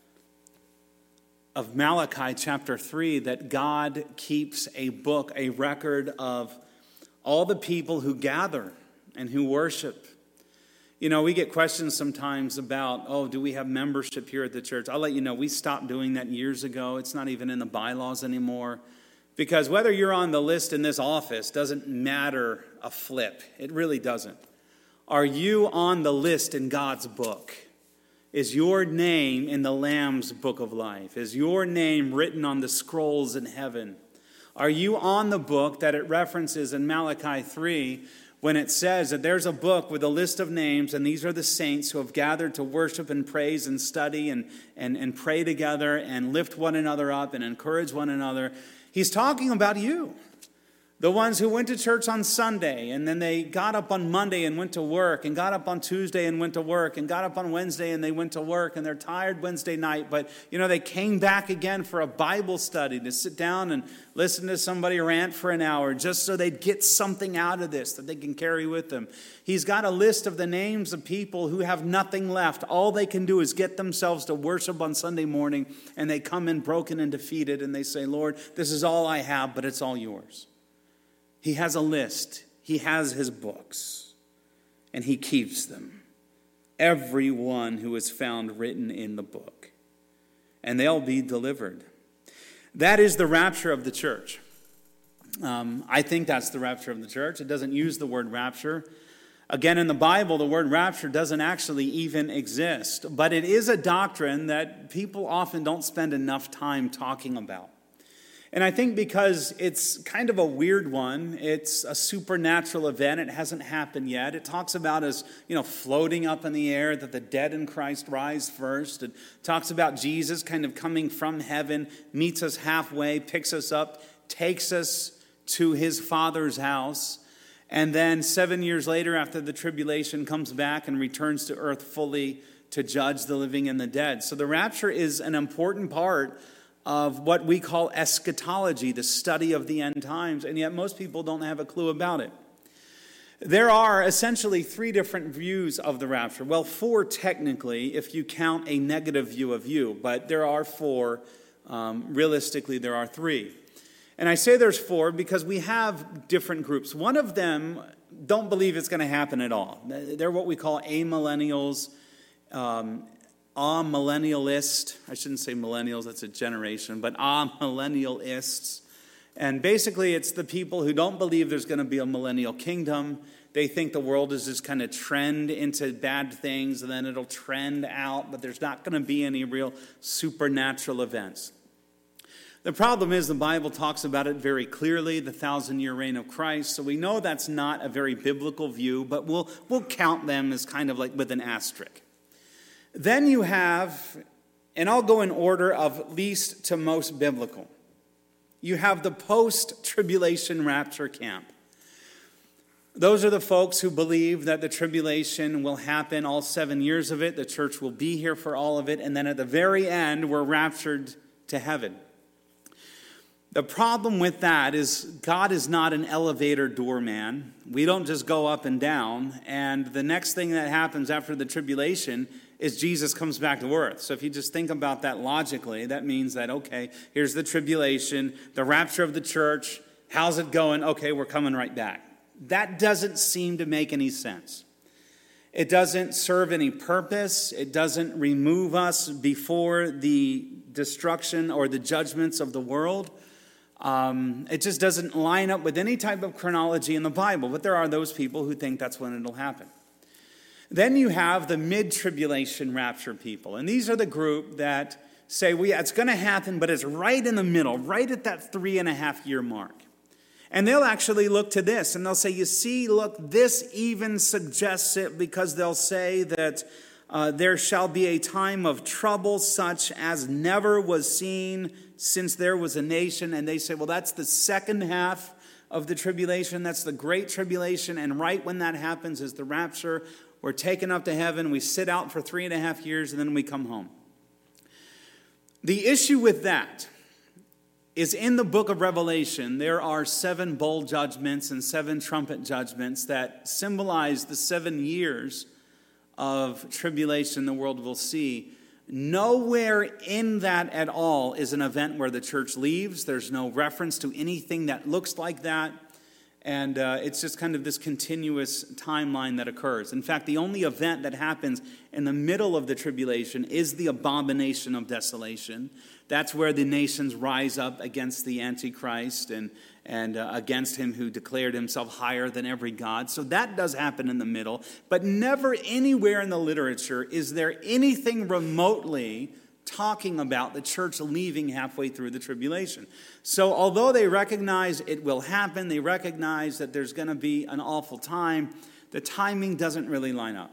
of Malachi chapter three that God keeps a book, a record of all the people who gather and who worship. You know, we get questions sometimes about, oh, do we have membership here at the church? I'll let you know, we stopped doing that years ago. It's not even in the bylaws anymore. Because whether you're on the list in this office doesn't matter a flip. It really doesn't. Are you on the list in God's book? Is your name in the Lamb's book of life? Is your name written on the scrolls in heaven? Are you on the book that it references in Malachi three when it says that there's a book with a list of names, and these are the saints who have gathered to worship and praise and study and, and, and pray together and lift one another up and encourage one another? He's talking about you. The ones who went to church on Sunday, and then they got up on Monday and went to work, and got up on Tuesday and went to work, and got up on Wednesday and they went to work, and they're tired Wednesday night, but, you know, they came back again for a Bible study to sit down and listen to somebody rant for an hour just so they'd get something out of this that they can carry with them. He's got a list of the names of people who have nothing left. All they can do is get themselves to worship on Sunday morning, and they come in broken and defeated, and they say, Lord, this is all I have, but it's all yours. He has a list. He has his books, and he keeps them. Everyone who is found written in the book, and they'll be delivered. That is the rapture of the church. Um, I think that's the rapture of the church. It doesn't use the word rapture. Again, in the Bible, the word rapture doesn't actually even exist, but it is a doctrine that people often don't spend enough time talking about. And I think because it's kind of a weird one, it's a supernatural event, it hasn't happened yet. It talks about us, you know, floating up in the air, that the dead in Christ rise first. It talks about Jesus kind of coming from heaven, meets us halfway, picks us up, takes us to his Father's house, and then seven years later, after the tribulation, comes back and returns to earth fully to judge the living and the dead. So the rapture is an important part of what we call eschatology, the study of the end times, and yet most people don't have a clue about it. There are essentially three different views of the rapture. Well, four technically, if you count a negative view of you, but there are four. Um, realistically, there are three. And I say there's four because we have different groups. One of them don't believe it's going to happen at all. They're what we call amillennials, um amillennialist. I shouldn't say millennials, that's a generation, but amillennialists. And basically it's the people who don't believe there's going to be a millennial kingdom. They think the world is just kind of trend into bad things and then it'll trend out, but there's not going to be any real supernatural events. The problem is the Bible talks about it very clearly, the thousand-year reign of Christ. So we know that's not a very biblical view, but we'll we'll count them as kind of like with an asterisk. Then you have, and I'll go in order of least to most biblical. You have the post-tribulation rapture camp. Those are the folks who believe that the tribulation will happen, all seven years of it. The church will be here for all of it. And then at the very end, we're raptured to heaven. The problem with that is God is not an elevator doorman. We don't just go up and down. And the next thing that happens after the tribulation is Jesus comes back to earth. So if you just think about that logically, that means that, okay, here's the tribulation, the rapture of the church. How's it going? Okay, we're coming right back. That doesn't seem to make any sense. It doesn't serve any purpose. It doesn't remove us before the destruction or the judgments of the world. Um, it just doesn't line up with any type of chronology in the Bible. But there are those people who think that's when it'll happen. Then you have the mid-tribulation rapture people. And these are the group that say, well, yeah, it's going to happen, but it's right in the middle, right at that three and a half year mark. And they'll actually look to this and they'll say, you see, look, this even suggests it, because they'll say that uh, there shall be a time of trouble such as never was seen since there was a nation. And they say, well, that's the second half of the tribulation. That's the great tribulation. And right when that happens is the rapture. We're taken up to heaven. We sit out for three and a half years, and then we come home. The issue with that is in the book of Revelation, there are seven bowl judgments and seven trumpet judgments that symbolize the seven years of tribulation the world will see. Nowhere in that at all is an event where the church leaves. There's no reference to anything that looks like that. And uh, it's just kind of this continuous timeline that occurs. In fact, the only event that happens in the middle of the tribulation is the abomination of desolation. That's where the nations rise up against the Antichrist and, and uh, against him who declared himself higher than every god. So that does happen in the middle. But never anywhere in the literature is there anything remotely talking about the church leaving halfway through the tribulation. So although they recognize it will happen, they recognize that there's going to be an awful time, the timing doesn't really line up.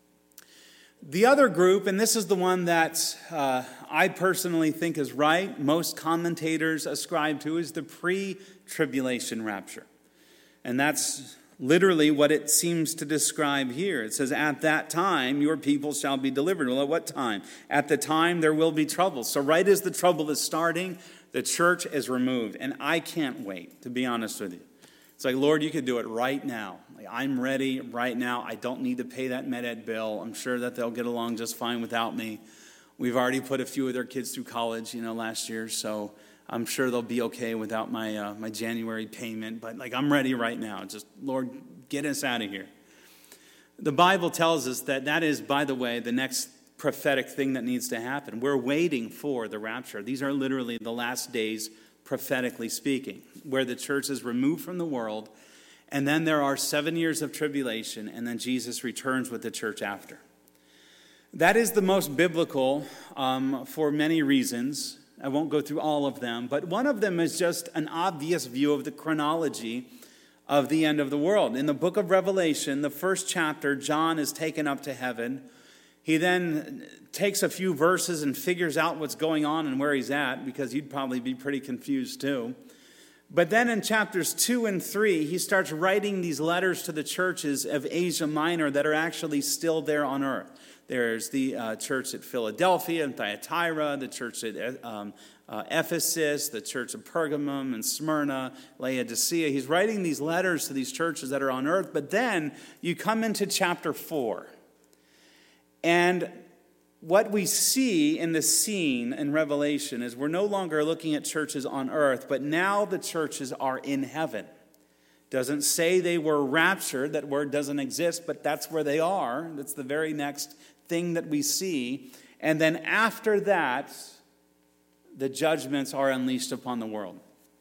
The other group, and this is the one that uh, I personally think is right, most commentators ascribe to, is the pre-tribulation rapture. And that's literally what it seems to describe here. It says, at that time, your people shall be delivered. Well, at what time? At the time there will be trouble. So right as the trouble is starting, the church is removed. And I can't wait, to be honest with you. It's like, Lord, you could do it right now. Like, I'm ready right now. I don't need to pay that med-ed bill. I'm sure that they'll get along just fine without me. We've already put a few of their kids through college, you know, last year, so I'm sure they'll be okay without my uh, my January payment. But like, I'm ready right now. Just, Lord, get us out of here. The Bible tells us that that is, by the way, the next prophetic thing that needs to happen. We're waiting for the rapture. These are literally the last days, prophetically speaking, where the church is removed from the world, and then there are seven years of tribulation, and then Jesus returns with the church after. That is the most biblical um, for many reasons. I won't go through all of them, but one of them is just an obvious view of the chronology of the end of the world. In the book of Revelation, the first chapter, John is taken up to heaven. He then takes a few verses and figures out what's going on and where he's at, because you'd probably be pretty confused too. But then in chapters two and three, he starts writing these letters to the churches of Asia Minor that are actually still there on earth. There's the uh, church at Philadelphia and Thyatira, the church at um, uh, Ephesus, the church of Pergamum and Smyrna, Laodicea. He's writing these letters to these churches that are on earth. But then you come into chapter four. And what we see in the scene in Revelation is we're no longer looking at churches on earth, but now the churches are in heaven. Doesn't say they were raptured. That word doesn't exist, but that's where they are. That's the very next thing that we see. And then after that, the judgments are unleashed upon the world.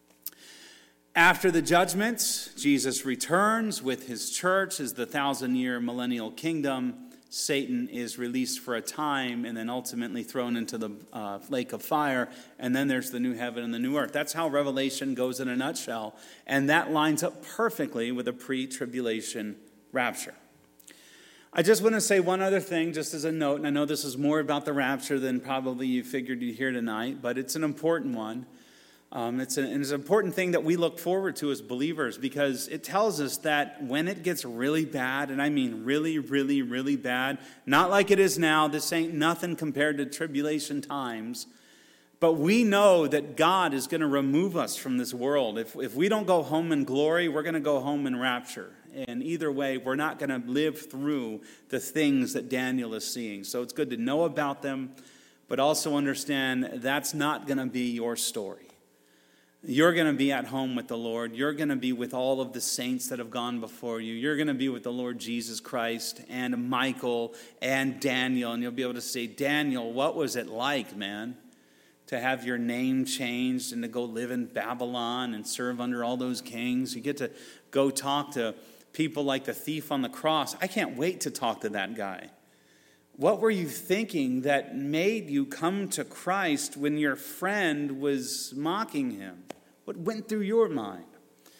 After the judgments, Jesus returns with his church as the thousand-year millennial kingdom. Satan is released for a time and then ultimately thrown into the uh, lake of fire. And then there's the new heaven and the new earth. That's how Revelation goes in a nutshell. And that lines up perfectly with a pre-tribulation rapture. I just want to say one other thing just as a note. And I know this is more about the rapture than probably you figured you'd hear tonight, but it's an important one. Um, it's, an, it's an important thing that we look forward to as believers, because it tells us that when it gets really bad, and I mean really, really, really bad, not like it is now, this ain't nothing compared to tribulation times, but we know that God is going to remove us from this world. If, if we don't go home in glory, we're going to go home in rapture. And either way, we're not going to live through the things that Daniel is seeing. So it's good to know about them, but also understand that's not going to be your story. You're going to be at home with the Lord. You're going to be with all of the saints that have gone before you. You're going to be with the Lord Jesus Christ and Michael and Daniel. And you'll be able to say, Daniel, what was it like, man, to have your name changed and to go live in Babylon and serve under all those kings? You get to go talk to people like the thief on the cross. I can't wait to talk to that guy. What were you thinking that made you come to Christ when your friend was mocking him? What went through your mind?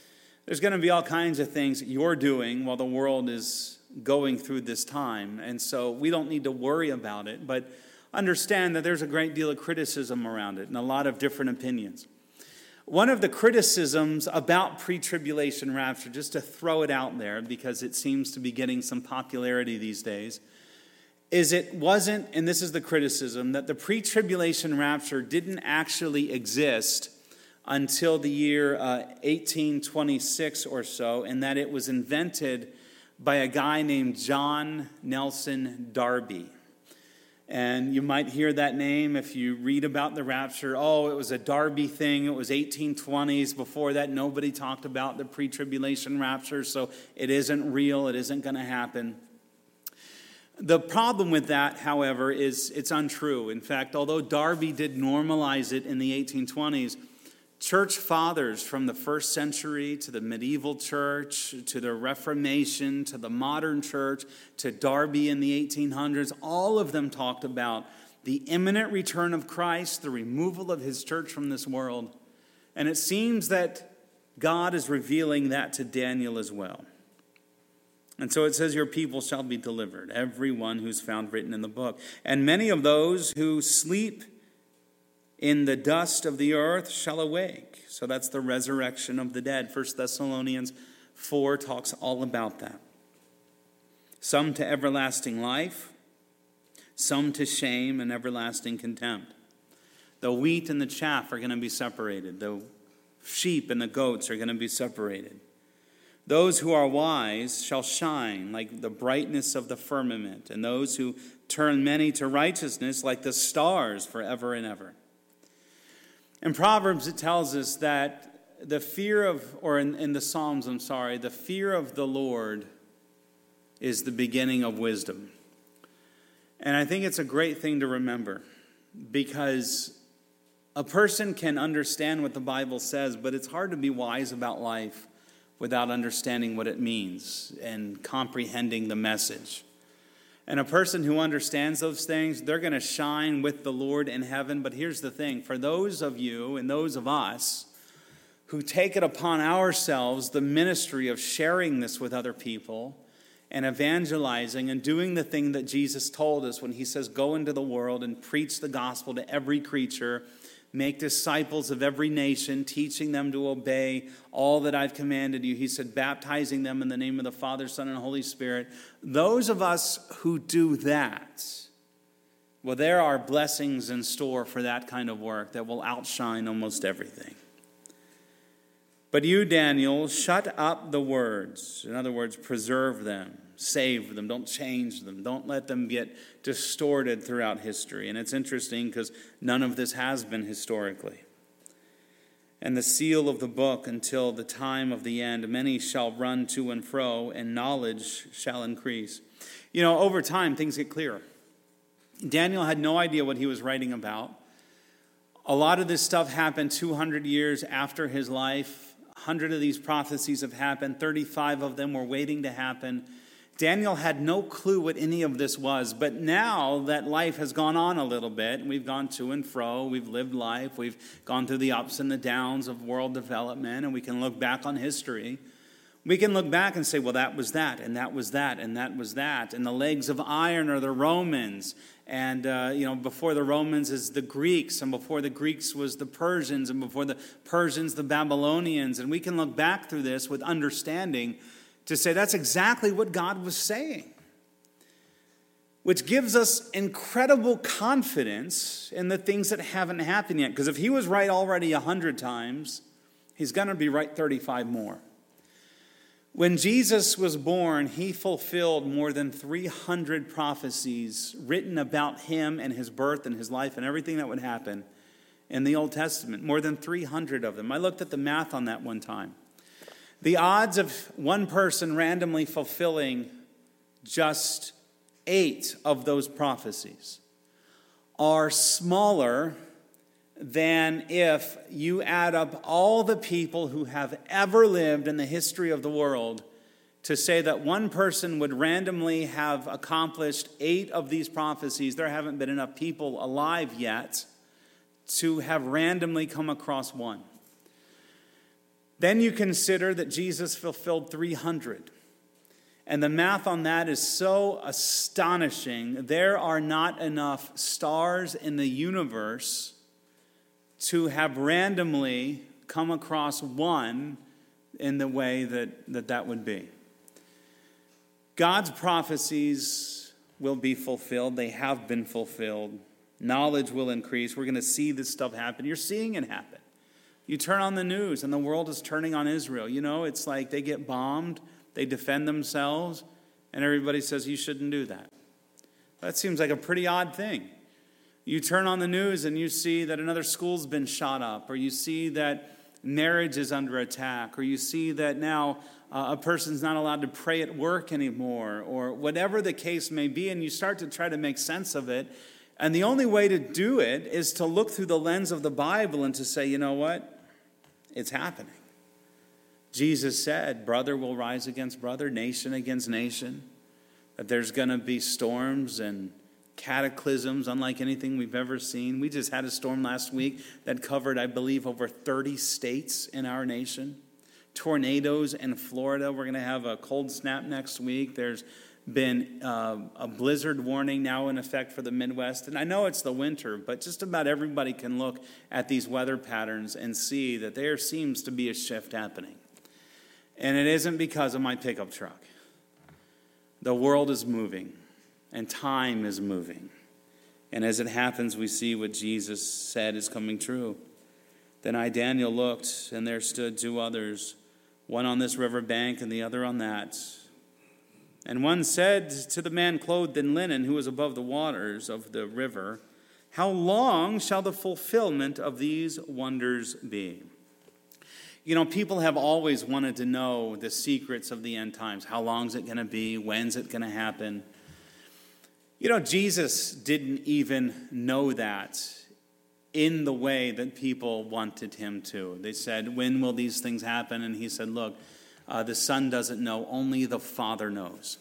There's going to be all kinds of things you're doing while the world is going through this time. And so we don't need to worry about it, but understand that there's a great deal of criticism around it and a lot of different opinions. One of the criticisms about pre-tribulation rapture, just to throw it out there because it seems to be getting some popularity these days, is it wasn't, and this is the criticism, that the pre-tribulation rapture didn't actually exist until the year uh, eighteen twenty-six or so, and that it was invented by a guy named John Nelson Darby. And you might hear that name if you read about the rapture. Oh, it was a Darby thing. It was eighteen twenties. Before that, nobody talked about the pre-tribulation rapture, so it isn't real. It isn't going to happen. The problem with that, however, is it's untrue. In fact, although Darby did normalize it in the eighteen twenties, church fathers from the first century to the medieval church, to the Reformation, to the modern church, to Darby in the eighteen hundreds, all of them talked about the imminent return of Christ, the removal of his church from this world. And it seems that God is revealing that to Daniel as well. And so it says, your people shall be delivered, every one who's found written in the book. And many of those who sleep in the dust of the earth shall awake. So that's the resurrection of the dead. First Thessalonians four talks all about that. Some to everlasting life, some to shame and everlasting contempt. The wheat and the chaff are going to be separated. The sheep and the goats are going to be separated. Those who are wise shall shine like the brightness of the firmament, and those who turn many to righteousness like the stars forever and ever. In Proverbs, it tells us that the fear of, or in, in the Psalms, I'm sorry, the fear of the Lord is the beginning of wisdom. And I think it's a great thing to remember, because a person can understand what the Bible says, but it's hard to be wise about life without understanding what it means and comprehending the message. And a person who understands those things, they're going to shine with the Lord in heaven. But here's the thing, for those of you and those of us who take it upon ourselves the ministry of sharing this with other people and evangelizing and doing the thing that Jesus told us when he says, go into the world and preach the gospel to every creature, make disciples of every nation, teaching them to obey all that I've commanded you. He said, baptizing them in the name of the Father, Son, and Holy Spirit. Those of us who do that, well, there are blessings in store for that kind of work that will outshine almost everything. But you, Daniel, shut up the words. In other words, preserve them, save them, don't change them. Don't let them get distorted throughout history. And it's interesting because none of this has been historically. And the seal of the book until the time of the end, many shall run to and fro, and knowledge shall increase. You know, over time, things get clearer. Daniel had no idea what he was writing about. A lot of this stuff happened two hundred years after his life. one hundred of these prophecies have happened. thirty-five of them were waiting to happen. Daniel had no clue what any of this was, but now that life has gone on a little bit, we've gone to and fro, we've lived life, we've gone through the ups and the downs of world development, and we can look back on history. We can look back and say, well, that was that, and that was that, and that was that. And the legs of iron are the Romans. And, uh, you know, before the Romans is the Greeks, and before the Greeks was the Persians, and before the Persians, the Babylonians. And we can look back through this with understanding to say that's exactly what God was saying, which gives us incredible confidence in the things that haven't happened yet. Because if he was right already a hundred times, he's going to be right thirty-five more. When Jesus was born, he fulfilled more than three hundred prophecies written about him and his birth and his life and everything that would happen in the Old Testament. More than three hundred of them. I looked at the math on that one time. The odds of one person randomly fulfilling just eight of those prophecies are smaller than if you add up all the people who have ever lived in the history of the world to say that one person would randomly have accomplished eight of these prophecies. There haven't been enough people alive yet to have randomly come across one. Then you consider that Jesus fulfilled three hundred. And the math on that is so astonishing. There are not enough stars in the universe to have randomly come across one in the way that that, that would be. God's prophecies will be fulfilled. They have been fulfilled. Knowledge will increase. We're going to see this stuff happen. You're seeing it happen. You turn on the news and the world is turning on Israel. You know, it's like they get bombed, they defend themselves, and everybody says you shouldn't do that. That seems like a pretty odd thing. You turn on the news and you see that another school's been shot up, or you see that marriage is under attack, or you see that now uh, a person's not allowed to pray at work anymore, or whatever the case may be, and you start to try to make sense of it. And the only way to do it is to look through the lens of the Bible and to say, you know what? It's happening. Jesus said, brother will rise against brother, nation against nation, that there's going to be storms and cataclysms unlike anything we've ever seen. We just had a storm last week that covered, I believe, over thirty states in our nation. Tornadoes in Florida. We're going to have a cold snap next week. There's been uh, a blizzard warning now in effect for the Midwest. And I know it's the winter, but just about everybody can look at these weather patterns and see that there seems to be a shift happening. And it isn't because of my pickup truck. The world is moving, and time is moving. And as it happens, we see what Jesus said is coming true. Then I, Daniel, looked, and there stood two others, one on this river bank and the other on that. And one said to the man clothed in linen who was above the waters of the river, how long shall the fulfillment of these wonders be? You know, people have always wanted to know the secrets of the end times. How long is it going to be? When's it going to happen? You know, Jesus didn't even know that in the way that people wanted him to. They said, when will these things happen? And he said, look, Uh, the Son doesn't know, only the Father knows.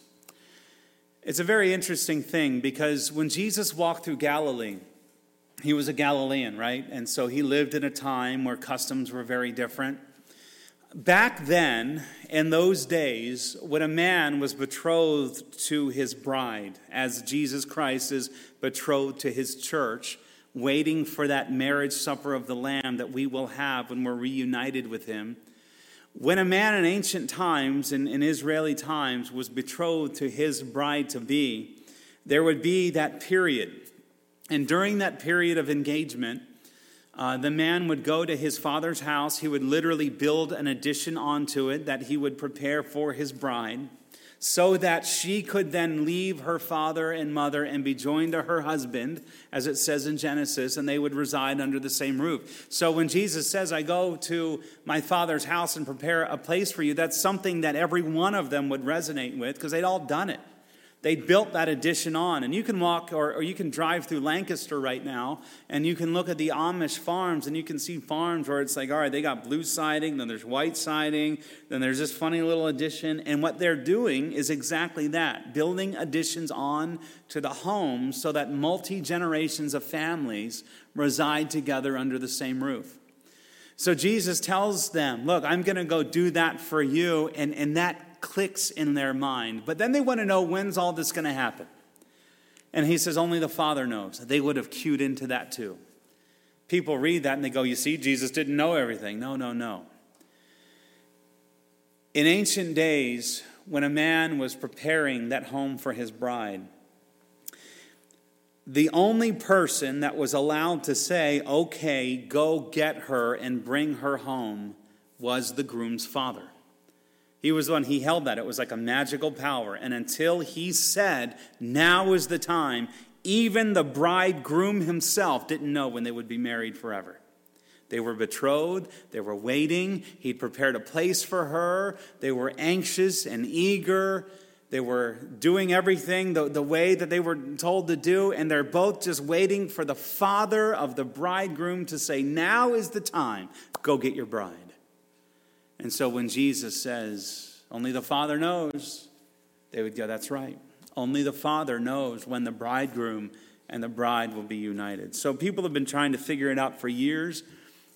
It's a very interesting thing because when Jesus walked through Galilee, he was a Galilean, right? And so he lived in a time where customs were very different. Back then, in those days, when a man was betrothed to his bride, as Jesus Christ is betrothed to his church, waiting for that marriage supper of the Lamb that we will have when we're reunited with him, when a man in ancient times, in, in Israeli times, was betrothed to his bride-to-be, there would be that period. And during that period of engagement, uh, the man would go to his father's house. He would literally build an addition onto it that he would prepare for his bride, so that she could then leave her father and mother and be joined to her husband, as it says in Genesis, and they would reside under the same roof. So when Jesus says, I go to my Father's house and prepare a place for you, that's something that every one of them would resonate with because they'd all done it. They built that addition on. And you can walk or, or you can drive through Lancaster right now and you can look at the Amish farms and you can see farms where it's like, all right, they got blue siding, then there's white siding, then there's this funny little addition. And what they're doing is exactly that, building additions on to the homes so that multi-generations of families reside together under the same roof. So Jesus tells them, look, I'm going to go do that for you. And, and that clicks in their mind. But then they want to know, when's all this going to happen? And he says, only the Father knows. They would have cued into that too. People read that and they go, you see, Jesus didn't know everything. No, no, no. In ancient days, when a man was preparing that home for his bride, the only person that was allowed to say, okay, go get her and bring her home, was the groom's father. He was the one, he held that. It was like a magical power. And until he said, now is the time, even the bridegroom himself didn't know when they would be married forever. They were betrothed. They were waiting. He'd prepared a place for her. They were anxious and eager. They were doing everything the, the way that they were told to do. And they're both just waiting for the father of the bridegroom to say, now is the time. Go get your bride. And so when Jesus says, only the Father knows, they would go, that's right. Only the Father knows when the bridegroom and the bride will be united. So people have been trying to figure it out for years.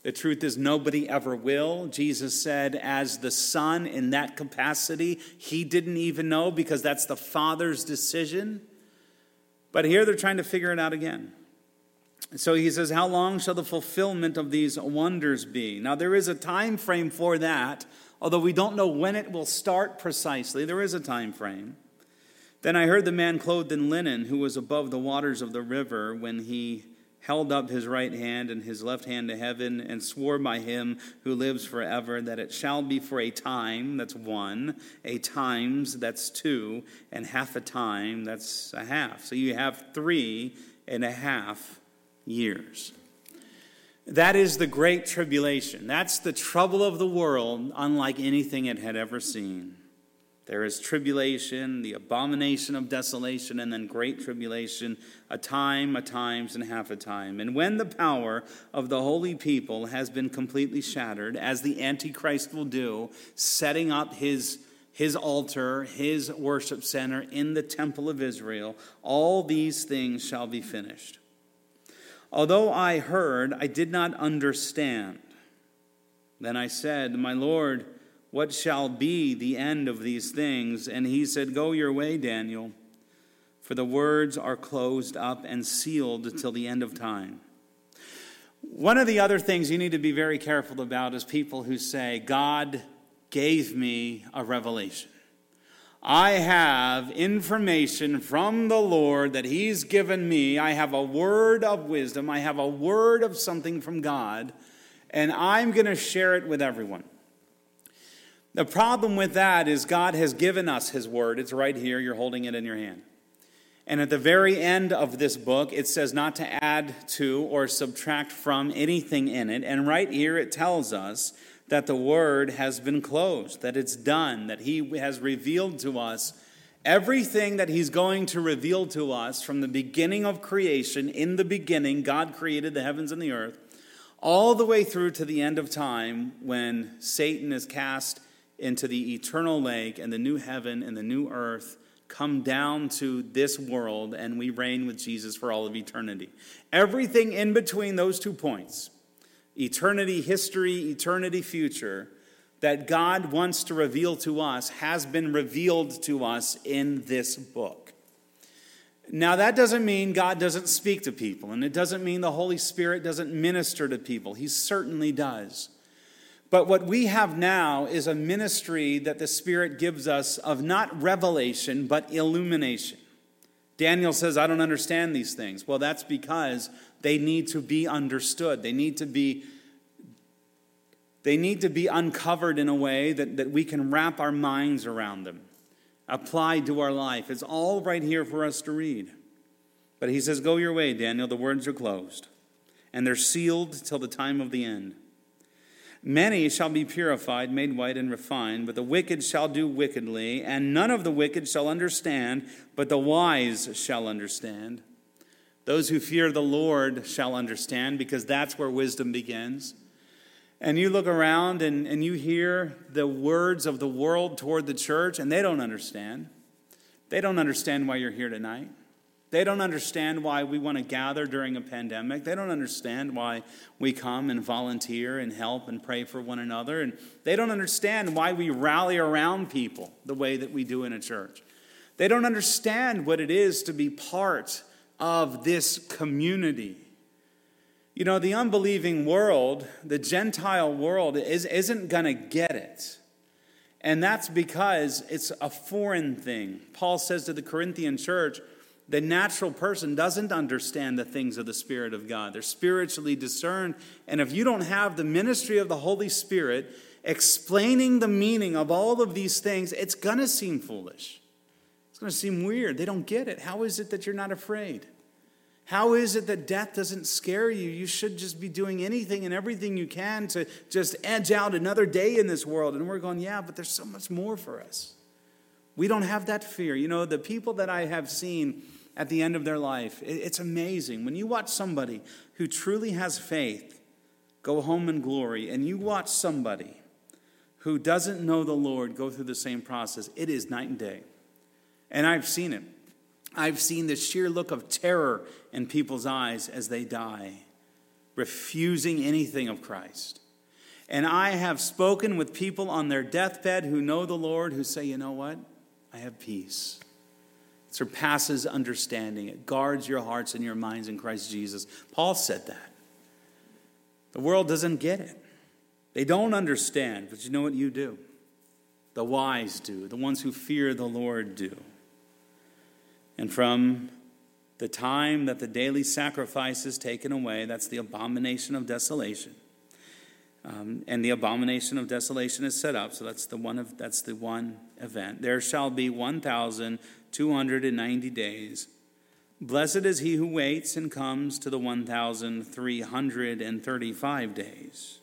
The truth is, nobody ever will. Jesus said, as the Son in that capacity, he didn't even know because that's the Father's decision. But here they're trying to figure it out again. So he says, how long shall the fulfillment of these wonders be? Now there is a time frame for that, although we don't know when it will start precisely. There is a time frame. Then I heard the man clothed in linen who was above the waters of the river when he held up his right hand and his left hand to heaven and swore by him who lives forever that it shall be for a time, that's one, a times, that's two, and half a time, that's a half. So you have three and a half years. That is the great tribulation. That's the trouble of the world, unlike anything it had ever seen. There is tribulation, the abomination of desolation, and then great tribulation, a time, a times, and half a time. And when the power of the holy people has been completely shattered, as the Antichrist will do, setting up his, his altar, his worship center in the temple of Israel, all these things shall be finished. Although I heard, I did not understand. Then I said, my Lord, what shall be the end of these things? And he said, go your way, Daniel, for the words are closed up and sealed till the end of time. One of the other things you need to be very careful about is people who say, God gave me a revelation. I have information from the Lord that he's given me. I have a word of wisdom. I have a word of something from God, and I'm going to share it with everyone. The problem with that is God has given us his word. It's right here. You're holding it in your hand. And at the very end of this book, it says not to add to or subtract from anything in it. And right here it tells us that the word has been closed, that it's done, that he has revealed to us everything that he's going to reveal to us from the beginning of creation. In the beginning, God created the heavens and the earth, all the way through to the end of time when Satan is cast into the eternal lake and the new heaven and the new earth come down to this world and we reign with Jesus for all of eternity. Everything in between those two points, eternity history, eternity future, that God wants to reveal to us has been revealed to us in this book. Now that doesn't mean God doesn't speak to people, and it doesn't mean the Holy Spirit doesn't minister to people. He certainly does. But what we have now is a ministry that the Spirit gives us of not revelation, but illumination. Daniel says, I don't understand these things. Well, that's because they need to be understood. They need to be, they need to be uncovered in a way that, that we can wrap our minds around them, applied to our life. It's all right here for us to read. But he says, go your way, Daniel. The words are closed, and they're sealed till the time of the end. Many shall be purified, made white, and refined, but the wicked shall do wickedly, and none of the wicked shall understand, but the wise shall understand. Those who fear the Lord shall understand, because that's where wisdom begins. And you look around and, and you hear the words of the world toward the church, and they don't understand. They don't understand why you're here tonight. They don't understand why we want to gather during a pandemic. They don't understand why we come and volunteer and help and pray for one another. And they don't understand why we rally around people the way that we do in a church. They don't understand what it is to be part of this community. You know, the unbelieving world, the Gentile world, is, isn't going to get it. And that's because it's a foreign thing. Paul says to the Corinthian church, the natural person doesn't understand the things of the Spirit of God. They're spiritually discerned. And if you don't have the ministry of the Holy Spirit explaining the meaning of all of these things, it's going to seem foolish. It's going to seem weird. They don't get it. How is it that you're not afraid? How is it that death doesn't scare you? You should just be doing anything and everything you can to just edge out another day in this world. And we're going, yeah, but there's so much more for us. We don't have that fear. You know, the people that I have seen at the end of their life, it's amazing. When you watch somebody who truly has faith go home in glory, and you watch somebody who doesn't know the Lord go through the same process, it is night and day. And I've seen it. I've seen the sheer look of terror in people's eyes as they die. refusing anything of Christ. And I have spoken with people on their deathbed who know the Lord, who say, you know what? I have peace. It surpasses understanding. It guards your hearts and your minds in Christ Jesus. Paul said that. The world doesn't get it. They don't understand, but you know what you do? The wise do. The ones who fear the Lord do. And from the time that the daily sacrifice is taken away, that's the abomination of desolation. Um, and the abomination of desolation is set up, so that's the one of that's the one event. There shall be one thousand two hundred ninety days. Blessed is he who waits and comes to the one thousand three hundred thirty-five days.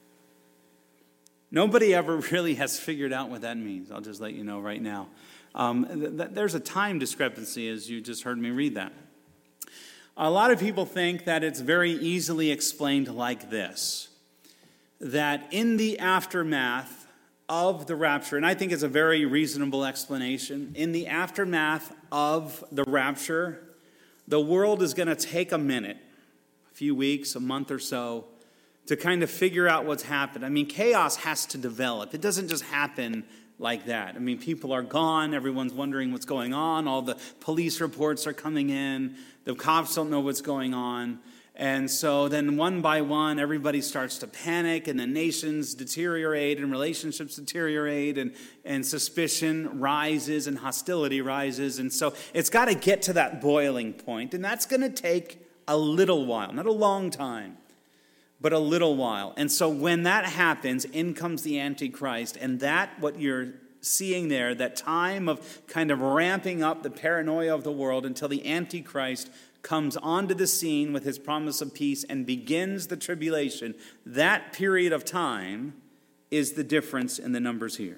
Nobody ever really has figured out what that means. I'll just let you know right now. Um, th- th- there's a time discrepancy, as you just heard me read that. A lot of people think that it's very easily explained like this, that in the aftermath of the rapture, and I think it's a very reasonable explanation, in the aftermath of the rapture, the world is going to take a minute, a few weeks, a month or so, to kind of figure out what's happened. I mean, chaos has to develop. It doesn't just happen like that. I mean, people are gone. Everyone's wondering what's going on. All the police reports are coming in. The cops don't know what's going on. And so then one by one, everybody starts to panic, and the nations deteriorate, and relationships deteriorate, and, and suspicion rises, and hostility rises. And so it's got to get to that boiling point, and that's going to take a little while, not a long time, but a little while. And so when that happens, in comes the Antichrist, and that, what you're seeing there, that time of kind of ramping up the paranoia of the world until the Antichrist comes onto the scene with his promise of peace and begins the tribulation, that period of time is the difference in the numbers here.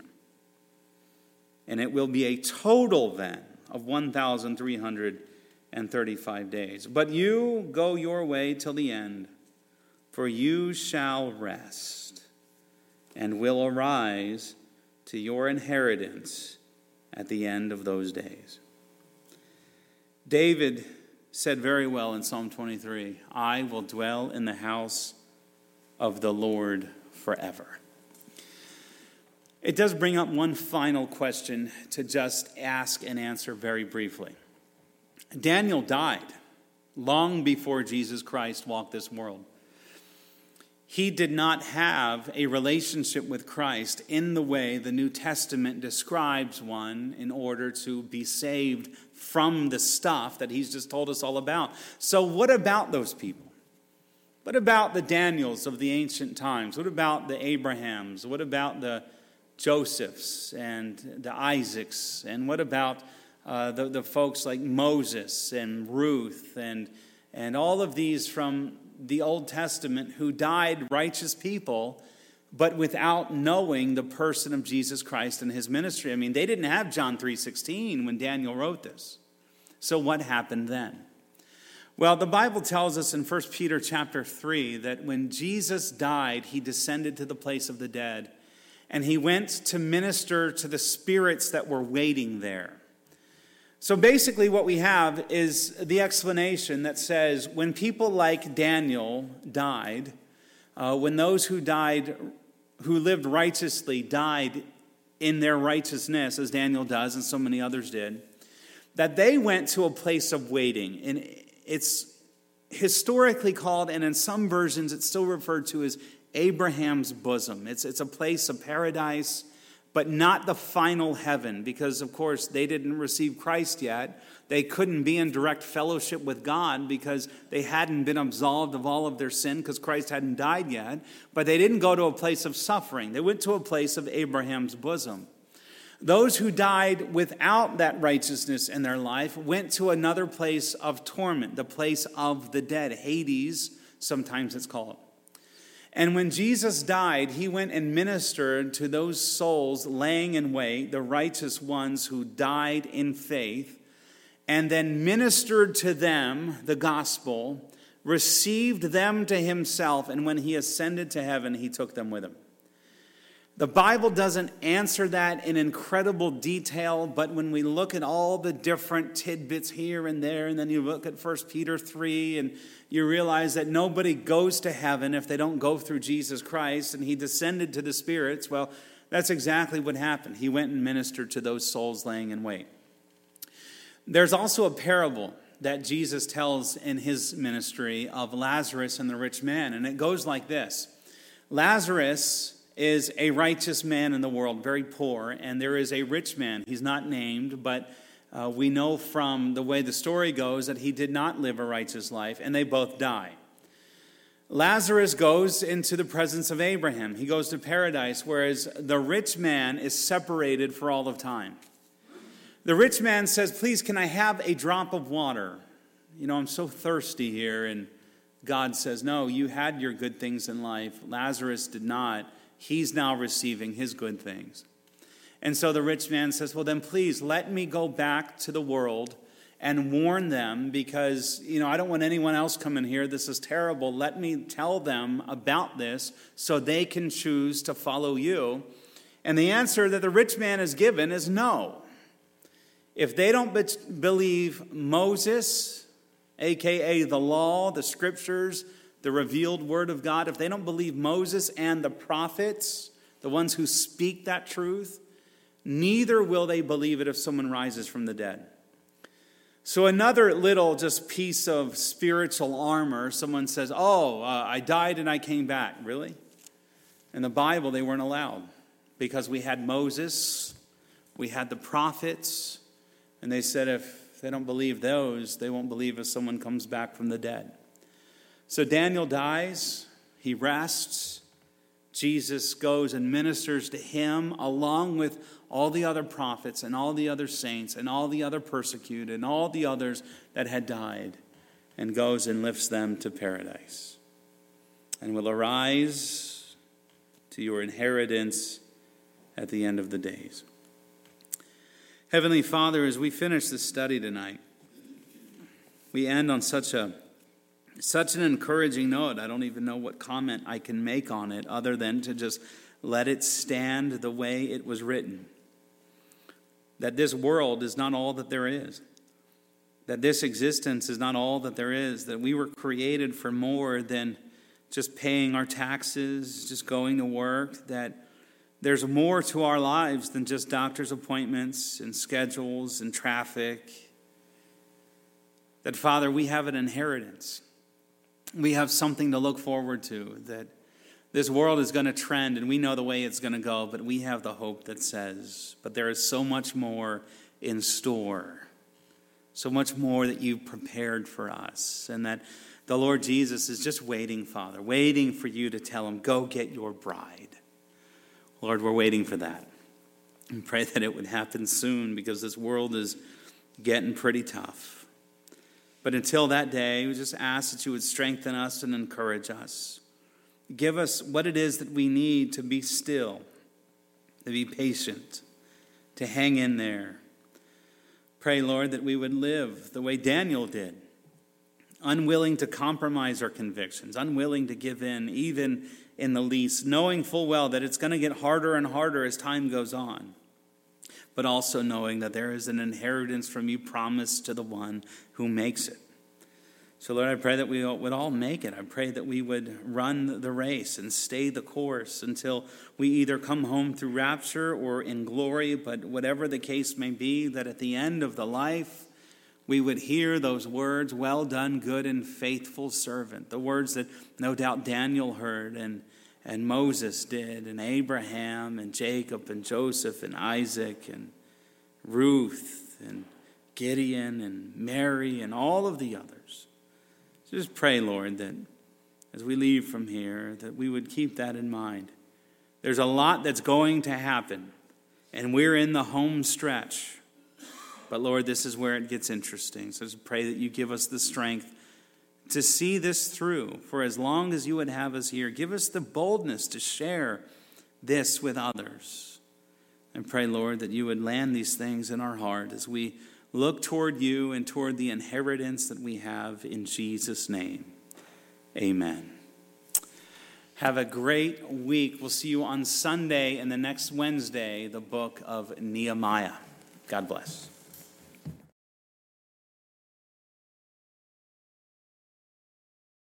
And it will be a total then of one thousand three hundred thirty-five days. But you go your way till the end, for you shall rest and will arise to your inheritance at the end of those days. David said very well in Psalm twenty-three, I will dwell in the house of the Lord forever. It does bring up one final question to just ask and answer very briefly. Daniel died long before Jesus Christ walked this world. He did not have a relationship with Christ in the way the New Testament describes one in order to be saved from the stuff that he's just told us all about. So what about those people? What about the Daniels of the ancient times? What about the Abrahams? What about the Josephs and the Isaacs? And what about uh, the, the folks like Moses and Ruth and, and all of these from the Old Testament who died righteous people, but without knowing the person of Jesus Christ and his ministry? I mean, they didn't have John three sixteen when Daniel wrote this. So what happened then? Well, the Bible tells us in First Peter chapter three that when Jesus died, he descended to the place of the dead, and he went to minister to the spirits that were waiting there. So basically what we have is the explanation that says when people like Daniel died, uh, when those who died, who lived righteously, died in their righteousness, as Daniel does and so many others did, that they went to a place of waiting. And it's historically called, and in some versions it's still referred to as Abraham's bosom. It's, it's a place of paradise, but not the final heaven, because, of course, they didn't receive Christ yet. They couldn't be in direct fellowship with God because they hadn't been absolved of all of their sin because Christ hadn't died yet. But they didn't go to a place of suffering. They went to a place of Abraham's bosom. Those who died without that righteousness in their life went to another place of torment, the place of the dead, Hades, sometimes it's called. And when Jesus died, he went and ministered to those souls laying in wait, the righteous ones who died in faith, and then ministered to them the gospel, received them to himself, and when he ascended to heaven, he took them with him. The Bible doesn't answer that in incredible detail, but when we look at all the different tidbits here and there, and then you look at First Peter three, and you realize that nobody goes to heaven if they don't go through Jesus Christ, and he descended to the spirits. Well, that's exactly what happened. He went and ministered to those souls laying in wait. There's also a parable that Jesus tells in his ministry of Lazarus and the rich man, and it goes like this. Lazarus is a righteous man in the world, very poor, and there is a rich man. He's not named, but uh, we know from the way the story goes that he did not live a righteous life, and they both die. Lazarus goes into the presence of Abraham. He goes to paradise, whereas the rich man is separated for all of time. The rich man says, please, can I have a drop of water? You know, I'm so thirsty here, and God says, no, you had your good things in life. Lazarus did not. He's now receiving his good things. And so the rich man says, well, then please let me go back to the world and warn them because, you know, I don't want anyone else coming here. This is terrible. Let me tell them about this so they can choose to follow you. And the answer that the rich man is given is no. If they don't be- believe Moses, a k a the law, the scriptures, the revealed word of God, if they don't believe Moses and the prophets, the ones who speak that truth, neither will they believe it if someone rises from the dead. So another little just piece of spiritual armor, someone says, oh, uh, I died and I came back. Really? In the Bible, they weren't allowed because we had Moses, we had the prophets, and they said if they don't believe those, they won't believe if someone comes back from the dead. So Daniel dies, he rests, Jesus goes and ministers to him along with all the other prophets and all the other saints and all the other persecuted and all the others that had died, and goes and lifts them to paradise and will arise to your inheritance at the end of the days. Heavenly Father, as we finish this study tonight, we end on such a Such an encouraging note. I don't even know what comment I can make on it other than to just let it stand the way it was written. That this world is not all that there is. That this existence is not all that there is. That we were created for more than just paying our taxes, just going to work. That there's more to our lives than just doctor's appointments and schedules and traffic. That, Father, we have an inheritance. We have something to look forward to, that this world is going to trend and we know the way it's going to go, but we have the hope that says, but there is so much more in store, so much more that you've prepared for us, and that the Lord Jesus is just waiting, Father, waiting for you to tell him, go get your bride. Lord, we're waiting for that. And pray that it would happen soon because this world is getting pretty tough. But until that day, we just ask that you would strengthen us and encourage us. Give us what it is that we need to be still, to be patient, to hang in there. Pray, Lord, that we would live the way Daniel did, unwilling to compromise our convictions, unwilling to give in, even in the least, knowing full well that it's going to get harder and harder as time goes on, but also knowing that there is an inheritance from you promised to the one who makes it. So, Lord, I pray that we would all make it. I pray that we would run the race and stay the course until we either come home through rapture or in glory, but whatever the case may be, that at the end of the life, we would hear those words, well done, good and faithful servant, the words that no doubt Daniel heard and, and Moses did, and Abraham and Jacob and Joseph and Isaac and Ruth and Gideon and Mary and all of the others. Just pray, Lord, that as we leave from here, that we would keep that in mind. There's a lot that's going to happen, and we're in the home stretch. But, Lord, this is where it gets interesting. So just pray that you give us the strength to see this through for as long as you would have us here. Give us the boldness to share this with others. And pray, Lord, that you would land these things in our heart as we look toward you and toward the inheritance that we have in Jesus' name. Amen. Have a great week. We'll see you on Sunday and the next Wednesday, the book of Nehemiah. God bless.